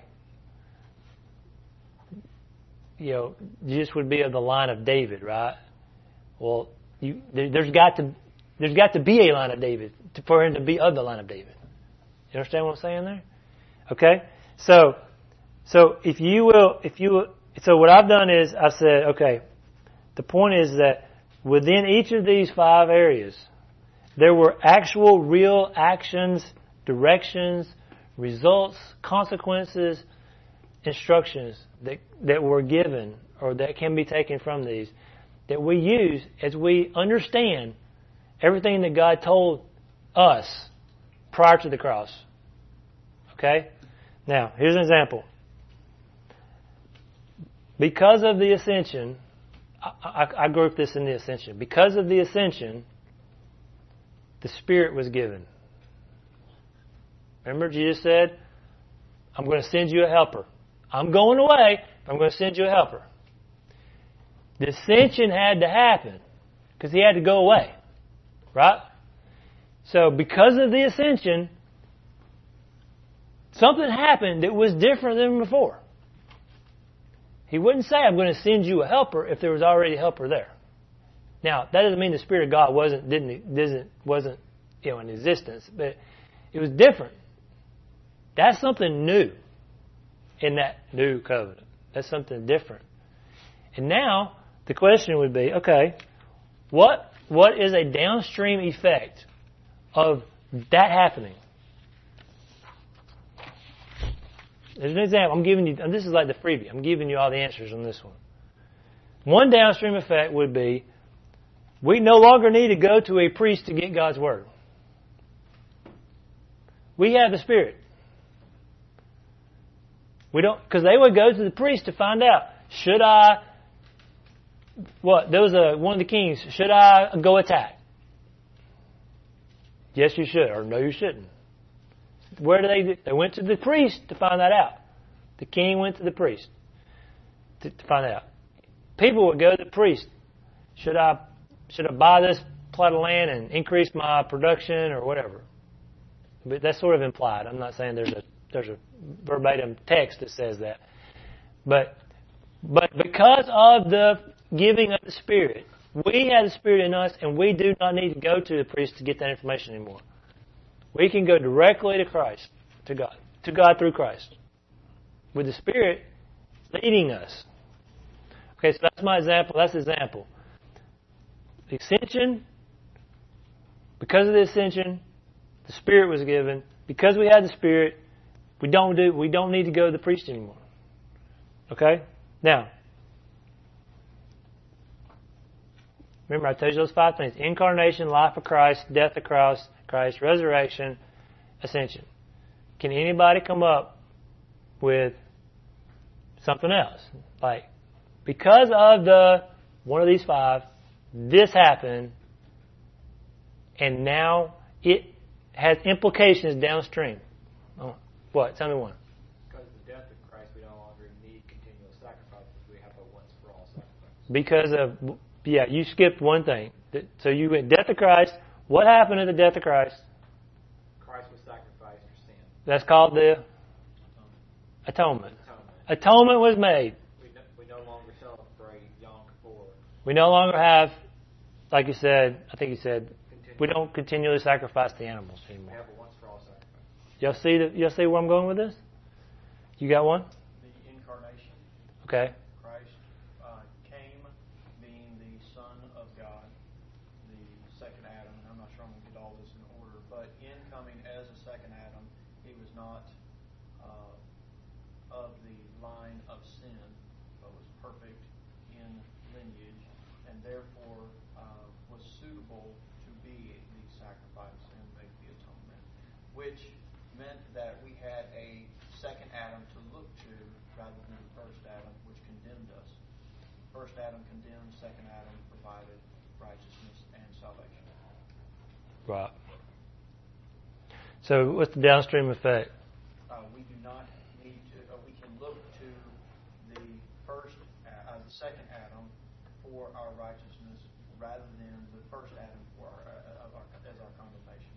you know, Jesus would be of the line of David, right? Well, you, there, there's got to there's got to be a line of David to, for him to be of the line of David. You understand what I'm saying there? Okay, so so if you will, if you will, so what I've done is I said, okay, the point is that within each of these five areas, there were actual, real actions, directions, results, consequences, instructions that that were given or that can be taken from these that we use as we understand everything that God told us prior to the cross. Okay? Now, here's an example. Because of the ascension, I, I, I group this in the ascension. Because of the ascension, the Spirit was given. Remember, Jesus said, I'm going to send you a helper. I'm going away, but I'm going to send you a helper. The ascension had to happen because he had to go away. Right? So because of the ascension, something happened that was different than before. He wouldn't say, I'm going to send you a helper if there was already a helper there. Now, that doesn't mean the Spirit of God wasn't, didn't, didn't, wasn't, you know, in existence, but it was different. That's something new in that new covenant. That's something different. And now, the question would be, okay, what what is a downstream effect of that happening? There's an example. I'm giving you, and this is like the freebie. I'm giving you all the answers on this one. One downstream effect would be, we no longer need to go to a priest to get God's Word. We have the Spirit. We don't, because they would go to the priest to find out, should I, what, there was a, one of the kings, should I go attack? Yes, you should, or no, you shouldn't. Where did they, they went to the priest to find that out. The king went to the priest to, to find out. People would go to the priest. Should I, should I buy this plot of land and increase my production or whatever? But that's sort of implied. I'm not saying there's a there's a verbatim text that says that. But but because of the giving of the Spirit, we have the Spirit in us, and we do not need to go to the priest to get that information anymore. We can go directly to Christ, to God, to God through Christ, with the Spirit leading us. Okay, so that's my example. That's the example. The ascension, because of the ascension, the Spirit was given. Because we had the Spirit, we don't do we don't need to go to the priest anymore. Okay? Now, remember I told you those five things. Incarnation, life of Christ, death of Christ, Christ, resurrection, ascension. Can anybody come up with something else? Like, because of the one of these five, this happened, and now it has implications downstream. Oh, what? Tell me one. Because of the death of Christ, we no longer need continual sacrifices. We have a once for all sacrifice. Because of, yeah, you skipped one thing. So you went death of Christ. What happened at the death of Christ? Christ was sacrificed for sin. That's called the atonement. Atonement, atonement was made. We no, we no longer celebrate Yom Kippur. We no longer have, like you said, I think you said, we don't continually sacrifice the animals anymore. We have a once for all sacrifice. Y'all see the, y'all see where I'm going with this? You got one? The incarnation. Okay. Christ uh, came being the Son of God, the second Adam. I'm not sure I'm going to get all this in order, but in coming as a second Adam, he was not uh, of the line of sin, but was perfect in lineage, and therefore uh, was suitable to be the sacrifice and make the atonement, which meant that we had a second Adam to look to rather than the first Adam, which condemned us. First Adam condemned, second Adam provided righteousness and salvation. Right. So what's the downstream effect? Uh, we do not need to, uh, we can look to the first, uh, the second Adam for our righteousness rather than the first Adam for our, uh, of our, as our condemnation.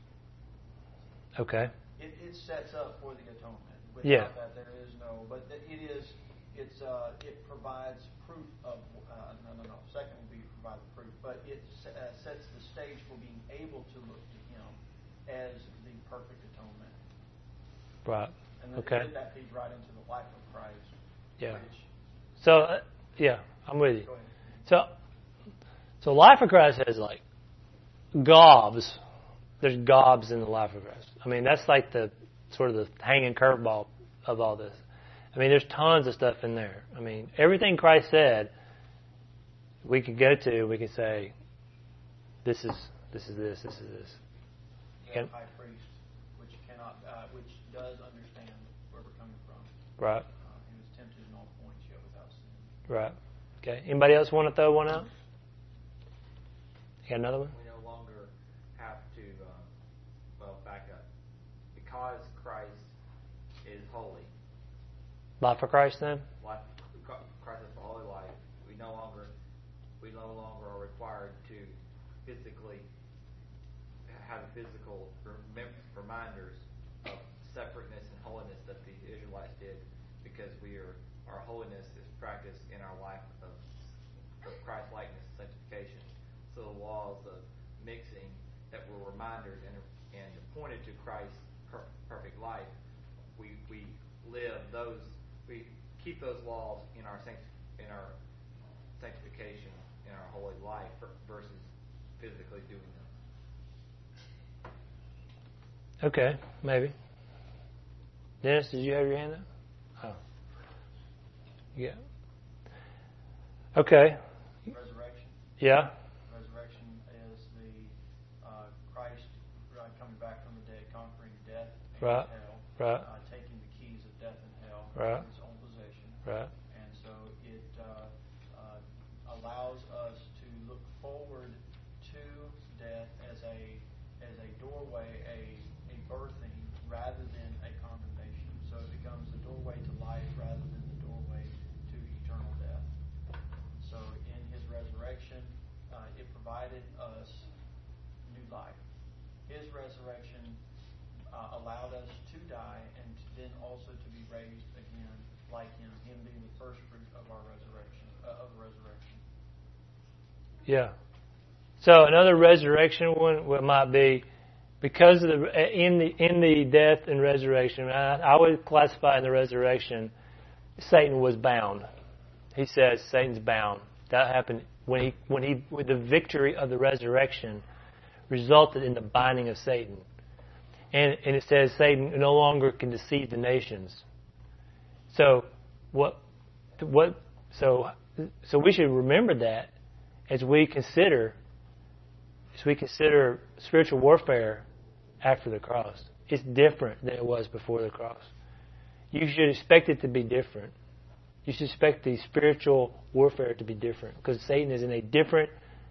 Okay. It, it sets up for the atonement. Without Yeah. that, there is no. But it is. It's. Uh, it provides proof of. Uh, no, no, no. Second will be provide the proof, but it uh, sets the stage for being able to look to Him as the perfect atonement. Right. And then Okay. that feeds right into the life of Christ. Yeah. Which, So uh, yeah, I'm with you. go ahead. So so life of Christ has like gobs. There's gobs in the life of Christ. I mean, that's like the sort of the hanging curveball of all this. I mean, there's tons of stuff in there. I mean, everything Christ said, we could go to. We could say, this is this is this. This is this. You have a high priest, which cannot, uh, which does understand where we're coming from. Right. Uh, he was tempted in all points, yet without sin. Right. Okay. Anybody else want to throw one out? You got another one? We no longer have to, um, well, back up. Because Christ is holy, Life for Christ then? life, Christ is the holy life, we no longer, we no longer are required to physically have physical rem- reminders of separateness and holiness that the Israelites did, because we are, our holiness is practiced in our life of, of Christ-likeness and sanctification. So the laws of mixing that were reminders and, and pointed to Christ's per- perfect life, we we live those, we keep those laws in our sanct- in our sanctification, in our holy life, versus physically doing them. Okay, maybe. Dennis, did you have your hand up? Oh. Yeah. Okay. Resurrection. Yeah. Resurrection is the uh, Christ uh, coming back from the dead, conquering death Right. hell, Right. uh, taking the keys of death and hell Right. in its own possession. Right. And so it uh, uh, allows us to look forward to death as a as a doorway, a a birthing, rather than a condemnation. So it becomes the doorway to life rather than the doorway to eternal death. So in His resurrection, uh, it provided us new life. His resurrection uh, allowed us to die and to then also to be raised again like Him, Him being the first fruit of our resurrection, uh, of the resurrection. Yeah. So another resurrection one what might be because of the in the in the death and resurrection. I, I would classify in the resurrection, Satan was bound. He says Satan's bound. That happened when he when he with the victory of the resurrection resulted in the binding of Satan. And and it says Satan no longer can deceive the nations. So what what so so we should remember that as we consider as we consider spiritual warfare after the cross. It's different than it was before the cross. You should expect it to be different. You should expect the spiritual warfare to be different because Satan is in a different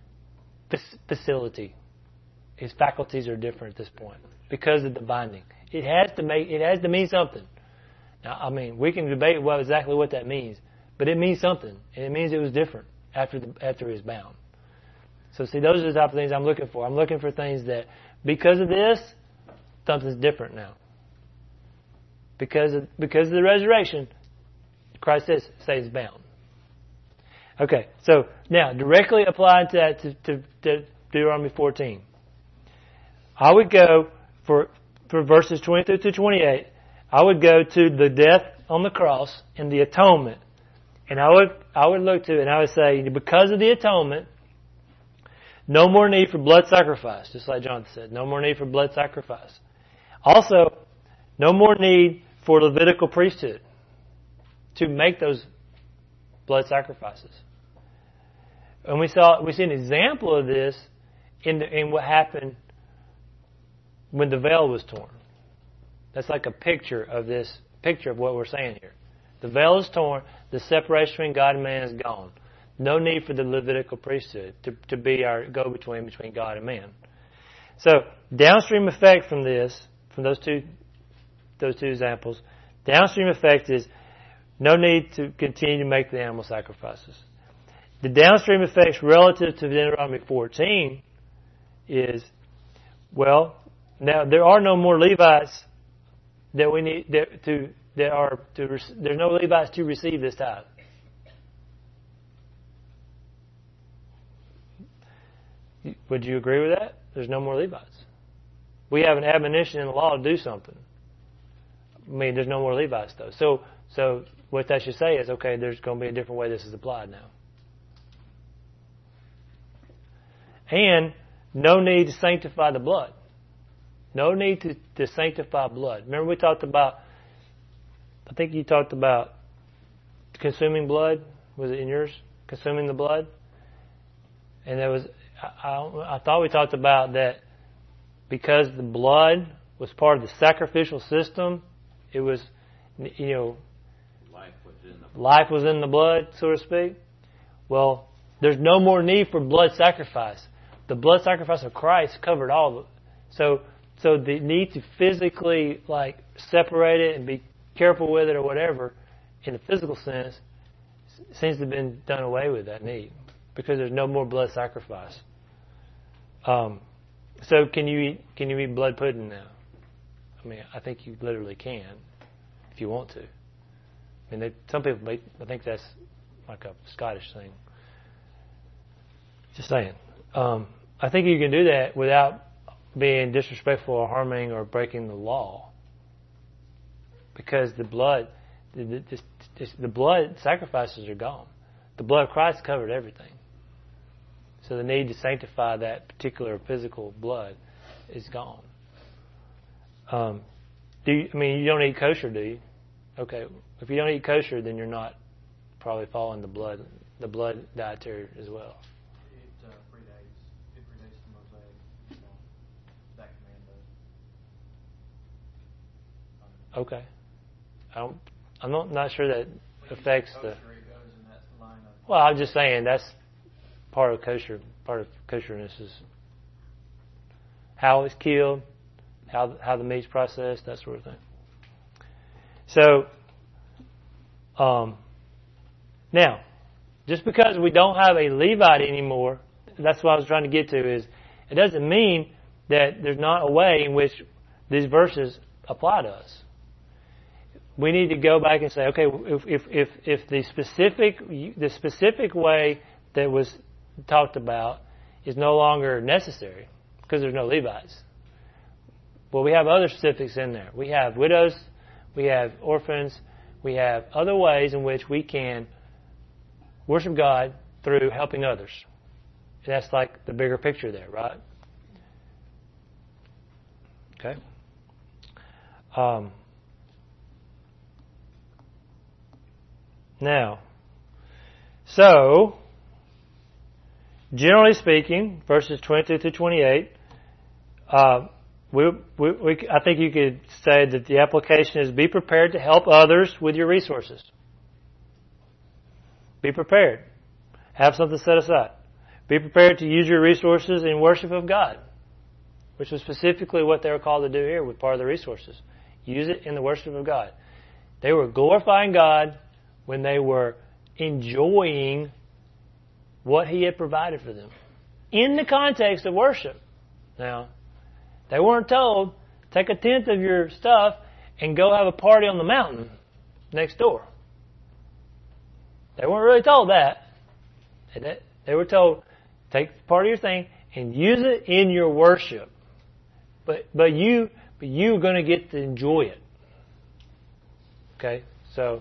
facility. His faculties are different at this point because of the binding. It has to make it has to mean something. Now, I mean, we can debate what exactly what that means, but it means something, and it means it was different after the, after he was bound. So, see, those are the type of things I'm looking for. I'm looking for things that, because of this, something's different now. Because of because of the resurrection, Christ says, Satan's bound. Okay, so now directly applied to that to, to, to Deuteronomy fourteen. I would go for for verses twenty-two to twenty-eight. I would go to the death on the cross and the atonement, and I would I would look to it and I would say because of the atonement, no more need for blood sacrifice, just like John said. No more need for blood sacrifice. Also, no more need for Levitical priesthood to make those blood sacrifices. And we saw we see an example of this in the, in what happened when the veil was torn. That's like a picture of this picture of what we're saying here. The veil is torn, the separation between God and man is gone. No need for the Levitical priesthood to, to be our go-between between God and man. So, downstream effect from this, from those two those two examples, downstream effect is no need to continue to make the animal sacrifices. The downstream effects relative to Deuteronomy fourteen is, well, now there are no more Levites that we need that to that are to there's no Levites to receive this tithe. Would you agree with that? There's no more Levites. We have an admonition in the law to do something. I mean, there's no more Levites though. So, so what that should say is, okay, there's going to be a different way this is applied now. And no need to sanctify the blood. No need to, to sanctify blood. Remember we talked about, I think you talked about consuming blood. Was it in yours? Consuming the blood? And there was, I, I, I thought we talked about that because the blood was part of the sacrificial system, it was, you know, life was in the blood. Life was in the blood, so to speak. Well, there's no more need for blood sacrifice. The blood sacrifice of Christ covered all of it. So, so the need to physically like separate it and be careful with it or whatever, in the physical sense, seems to have been done away with that need because there's no more blood sacrifice. Um, so can you eat, can you eat blood pudding now? I mean, I think you literally can if you want to. I mean, they, some people make, I think that's like a Scottish thing. Just saying. Um, I think you can do that without being disrespectful or harming or breaking the law, because the blood, the, the, the, the blood sacrifices are gone. The blood of Christ covered everything. So the need to sanctify that particular physical blood is gone. Um, do you, I mean, you don't eat kosher, do you? Okay, if you don't eat kosher, then you're not probably following the blood, the blood dietary as well. It uh, predates. It predates the Mosaic. You know, that command Okay. I don't, I'm not, not sure that affects the. Kosher, it goes in that line of. Well, I'm just saying that's part of kosher. Part of kosherness is how it's killed, how how the meat's processed, that sort of thing. So, um, now, just because we don't have a Levite anymore, that's what I was trying to get to. Is it doesn't mean that there's not a way in which these verses apply to us. We need to go back and say, okay, if if if, if the specific the specific way that was talked about is no longer necessary because there's no Levites. Well, we have other specifics in there. We have widows, we have orphans, we have other ways in which we can worship God through helping others. That's like the bigger picture there, right? Okay. Um, now, so, generally speaking, verses twenty-two through twenty-eight, uh, we, we, we, I think you could say that the application is be prepared to help others with your resources. Be prepared. Have something set aside. Be prepared to use your resources in worship of God, which was specifically what they were called to do here with part of the resources. Use it in the worship of God. They were glorifying God when they were enjoying what He had provided for them in the context of worship. Now, they weren't told, take a tenth of your stuff and go have a party on the mountain next door. They weren't really told that. They were told, take part of your thing and use it in your worship. But but you but you're going to get to enjoy it. Okay, so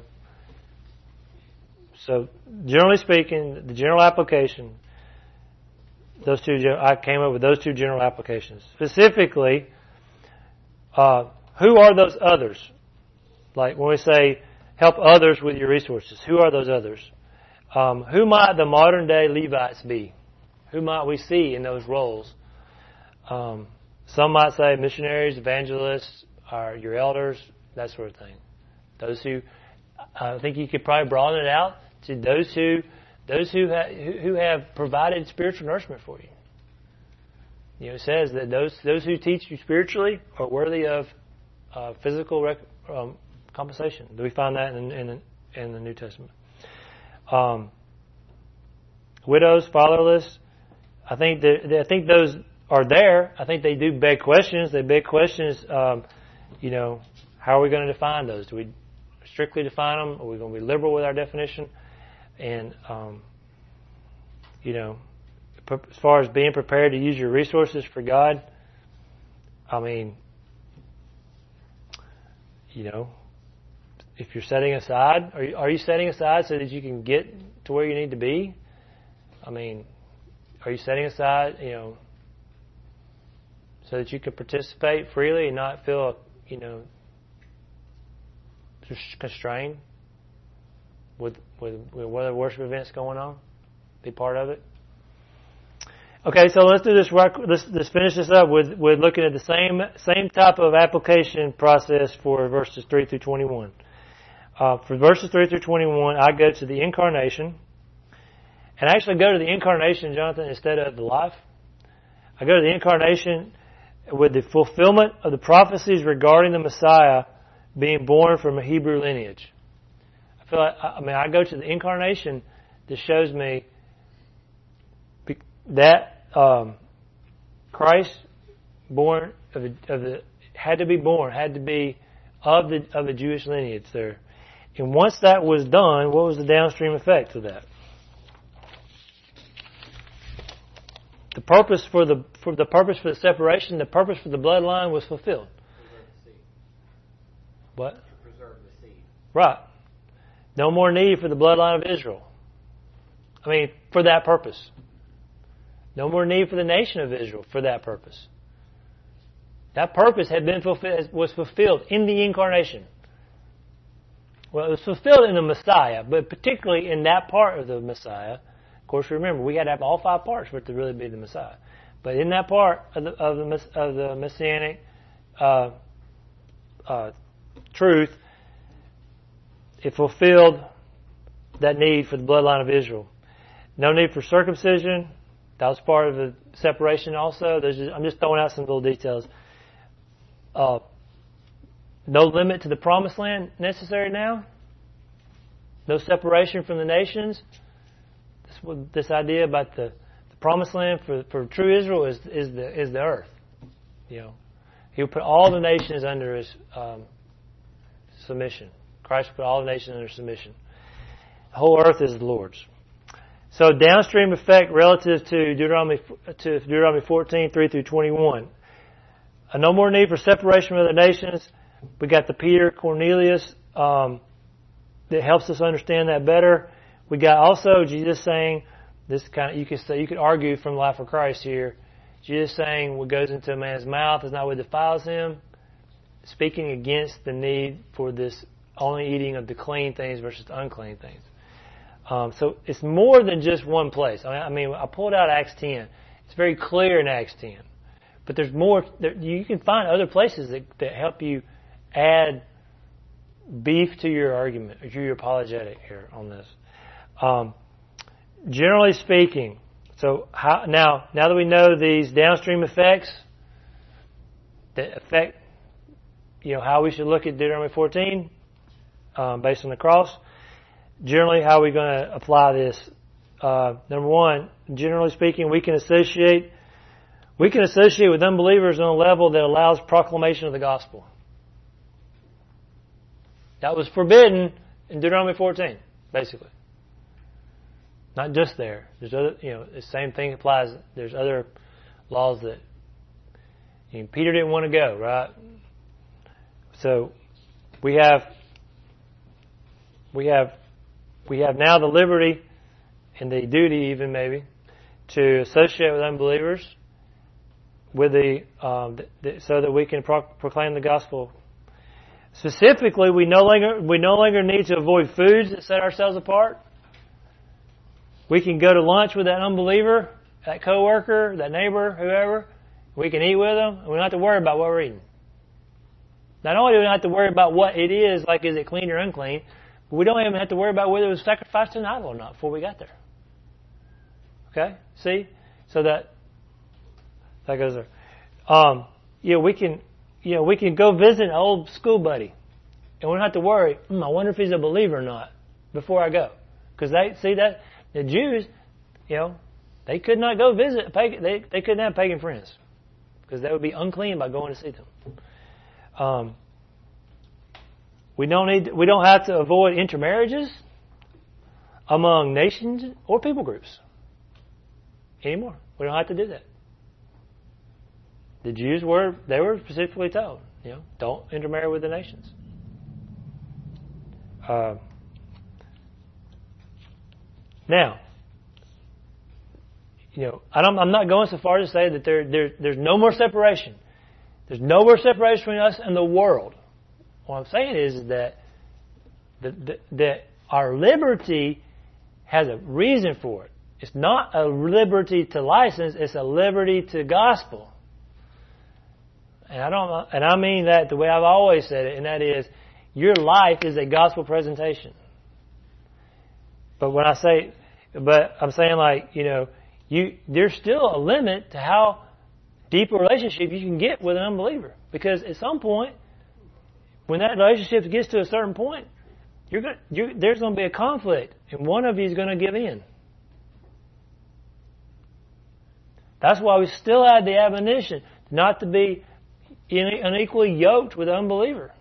so generally speaking, the general application, those two I came up with those two general applications. Specifically, uh, who are those others? Like when we say help others with your resources, who are those others? Um, who might the modern day Levites be? Who might we see in those roles? Um, some might say missionaries, evangelists, are your elders, that sort of thing. Those who, I think you could probably broaden it out to those who, those who ha, who have provided spiritual nourishment for you. You know, it says that those those who teach you spiritually are worthy of uh, physical rec, um, compensation. Do we find that in in, in the New Testament? Um, widows, fatherless. I think that I think those are there. I think they do beg questions. They beg questions. Um, you know, how are we going to define those? Do we strictly define them? Are we going to be liberal with our definition? And um, you know, as far as being prepared to use your resources for God, I mean, you know, if you're setting aside, are you, are you setting aside so that you can get to where you need to be? I mean, are you setting aside, you know, so that you can participate freely and not feel, you know, constrained with with, with what other worship events going on? Be part of it. Okay, so let's do this. Let's, let's finish this up with, with looking at the same same type of application process for verses three through twenty-one. Uh, for verses three through twenty-one, I go to the incarnation, and I actually go to the incarnation, Jonathan, instead of the life. I go to the incarnation with the fulfillment of the prophecies regarding the Messiah being born from a Hebrew lineage. I feel like, I mean, I go to the incarnation that shows me that um, Christ, born of the, of the, had to be born, had to be of the of the Jewish lineage there. And once that was done, what was the downstream effect of that? The purpose for the for the purpose for the separation, the purpose for the bloodline was fulfilled. Preserve the seed. What? To preserve the seed. Right. No more need for the bloodline of Israel. I mean, for that purpose. No more need for the nation of Israel for that purpose. That purpose had been fulfilled, was fulfilled in the incarnation. Well, it was fulfilled in the Messiah, but particularly in that part of the Messiah. Of course, remember, we had to have all five parts for it to really be the Messiah. But in that part of the of the, of the Messianic uh, uh, truth, it fulfilled that need for the bloodline of Israel. No need for circumcision. That was part of the separation also. There's just, I'm just throwing out some little details. Uh, no limit to the promised land necessary now. No separation from the nations. This, this idea about the, the promised land for, for true Israel is, is the is the earth. You know, He will put all the nations under His um, submission. Christ will put all the nations under submission. The whole earth is the Lord's. So downstream effect relative to Deuteronomy to Deuteronomy fourteen, three through twenty-one. Uh, no more need for separation from other nations. We got the Peter Cornelius um, that helps us understand that better. We got also Jesus saying this kind of you could say you could argue from the life of Christ here. Jesus saying what goes into a man's mouth is not what defiles him. Speaking against the need for this only eating of the clean things versus the unclean things. Um, so it's more than just one place. I mean, I mean, I pulled out Acts ten. It's very clear in Acts ten. But there's more. There, you can find other places that, that help you add beef to your argument, or to your apologetic here on this. Um, generally speaking, so how, now now that we know these downstream effects that affect, you know, how we should look at Deuteronomy fourteen um, based on the cross. Generally, how are we going to apply this? Uh, number one, generally speaking, we can associate we can associate with unbelievers on a level that allows proclamation of the gospel. That was forbidden in Deuteronomy fourteen, basically. Not just there. There's other, you know, the same thing applies. There's other laws that you know, Peter didn't want to go, right? So we have we have. We have now the liberty and the duty, even maybe, to associate with unbelievers, with the, um, the, the so that we can pro- proclaim the gospel. Specifically, we no longer we no longer need to avoid foods that set ourselves apart. We can go to lunch with that unbeliever, that coworker, that neighbor, whoever. We can eat with them, and we don't have to worry about what we're eating. Not only do we not have to worry about what it is, like is it clean or unclean. We don't even have to worry about whether it was sacrificed to an idol or not before we got there. Okay? See? So that that goes there. Um, you know, we can you know, we can go visit an old school buddy. And we don't have to worry, hmm, I wonder if he's a believer or not before I go. Because they see that the Jews, you know, they could not go visit pagan, they they couldn't have pagan friends. Because they would be unclean by going to see them. Um We don't need. We don't have to avoid intermarriages among nations or people groups anymore. We don't have to do that. The Jews were. They were specifically told, you know, don't intermarry with the nations. Uh, now, you know, I don't, I'm not going so far to say that there, there, there's no more separation. There's no more separation between us and the world. What I'm saying is that that, that our liberty has a reason for it. It's not a liberty to license; it's a liberty to gospel. And I don't, and I mean that the way I've always said it, and that is, your life is a gospel presentation. But when I say, but I'm saying like, you know, you there's still a limit to how deep a relationship you can get with an unbeliever, because at some point, when that relationship gets to a certain point, you're going you're, there's going to be a conflict, and one of you is going to give in. That's why we still have the admonition not to be unequally yoked with an unbeliever.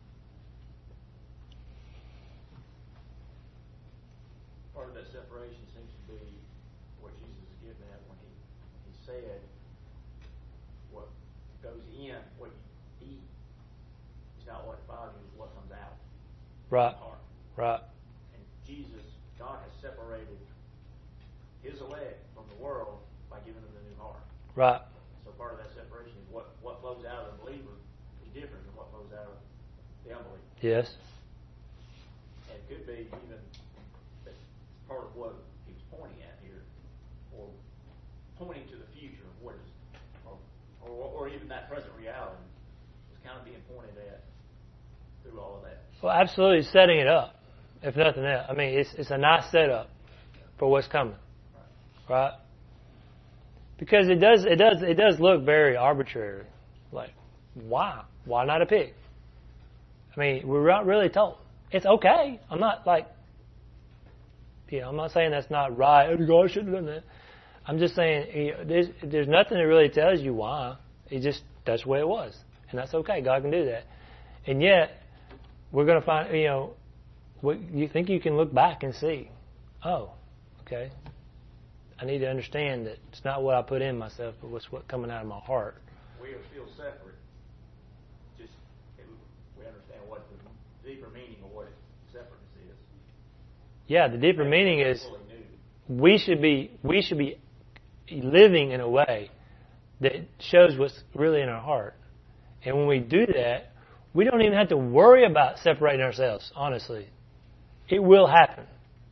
Part of that separation seems to be what Jesus is getting at when he, he said what goes in, what you eat, is not what defiles you, is what comes out. Right. Heart. Right. And Jesus, God has separated His elect from the world by giving them the new heart. Right. So part of that separation is what, what flows out of the believer is different than what flows out of the unbeliever. Yes. And it could be even part of what he was pointing at here, or pointing to the future of what is, or, or, or even that present reality, is kind of being pointed at through all of that. Well, absolutely setting it up, if nothing else. I mean, it's it's a nice setup for what's coming, right? Because it does it does it does look very arbitrary. Like, why? Why not a pig? I mean, we're not really told. It's okay. I'm not like, you know, I'm not saying that's not right. Oh, God shouldn't have done that. I'm just saying, you know, there's there's nothing that really tells you why. It just that's the way it was, and that's okay. God can do that. And yet, we're going to find, you know, what, you think you can look back and see, oh, okay, I need to understand that it's not what I put in myself, but what's what coming out of my heart. We are still separate. Just we understand what the deeper meaning of what separateness is. Yeah, the deeper meaning is we should be we should be living in a way that shows what's really in our heart. And when we do that, we don't even have to worry about separating ourselves, honestly. It will happen.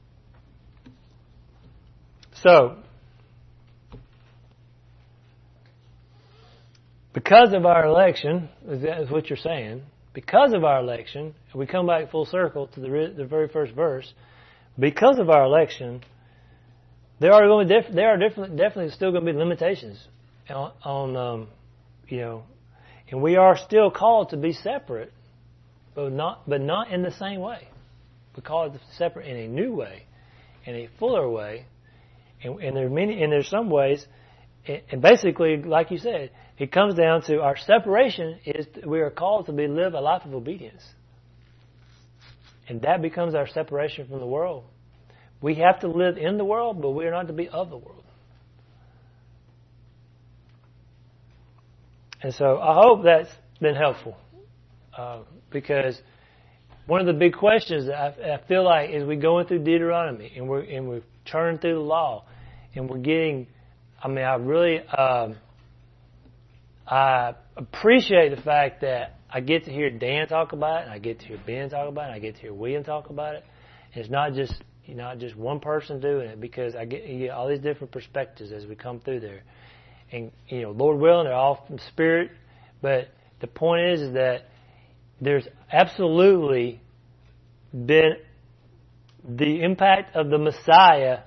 So, because of our election, is what you're saying, because of our election, we come back full circle to the, the very first verse, because of our election, there are going to def- there are definitely, definitely still going to be limitations on, on um, you know, and we are still called to be separate, but not but not in the same way. We're called to be separate in a new way, in a fuller way, and, and there are many and there's some ways, and basically, like you said, it comes down to our separation is we are called to be live a life of obedience, and that becomes our separation from the world. We have to live in the world, but we are not to be of the world. And so I hope that's been helpful, uh, because one of the big questions that I, I feel like as we going through Deuteronomy and we're and we're turning through the law and we're getting, I mean, I really um, I appreciate the fact that I get to hear Dan talk about it, and I get to hear Ben talk about it, and I get to hear William talk about it. And it's not just you know just one person doing it, because I get, you get all these different perspectives as we come through there. And, you know, Lord willing, they're all from Spirit. But the point is, is that there's absolutely been the impact of the Messiah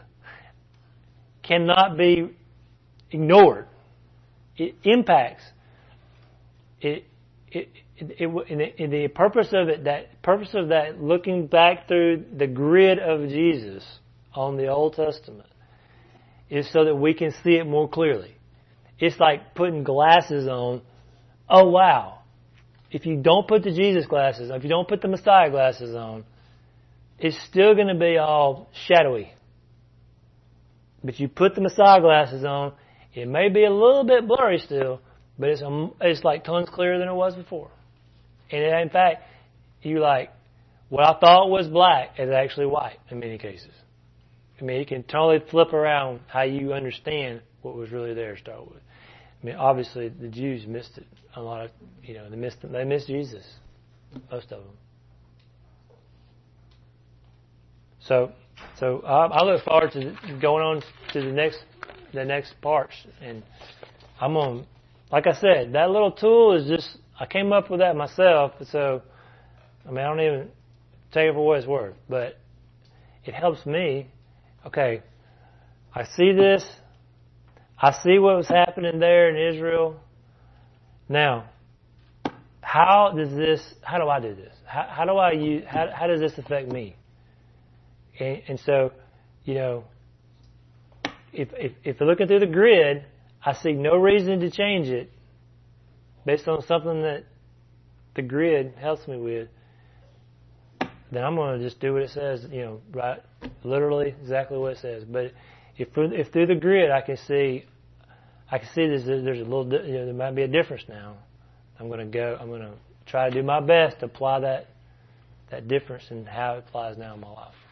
cannot be ignored. It impacts. It, it, it, it in, the, in the purpose of it, that purpose of that, looking back through the grid of Jesus on the Old Testament, is so that we can see it more clearly. It's like putting glasses on. Oh, wow. If you don't put the Jesus glasses on, if you don't put the Messiah glasses on, it's still going to be all shadowy. But you put the Messiah glasses on, it may be a little bit blurry still, but it's a, it's like tons clearer than it was before. And in fact, you like, what I thought was black is actually white in many cases. I mean, you can totally flip around how you understand what was really there to start with. I mean, obviously, the Jews missed it. A lot of, you know, they missed they missed Jesus, most of them. So, so I, I look forward to going on to the next the next parts, and I'm on. Like I said, that little tool is just I came up with that myself. So, I mean, I don't even take it for what it's worth, but it helps me. Okay, I see this. I see what was happening there in Israel. Now, how does this? How do I do this? How, how do I use? How, how does this affect me? And, and so, you know, if, if if you're looking through the grid, I see no reason to change it based on something that the grid helps me with. Then I'm going to just do what it says, you know, right, literally exactly what it says. But if if through the grid I can see, I can see there's there's a little, you know, there might be a difference now. I'm going to go. I'm going to try to do my best to apply that that difference in how it applies now in my life.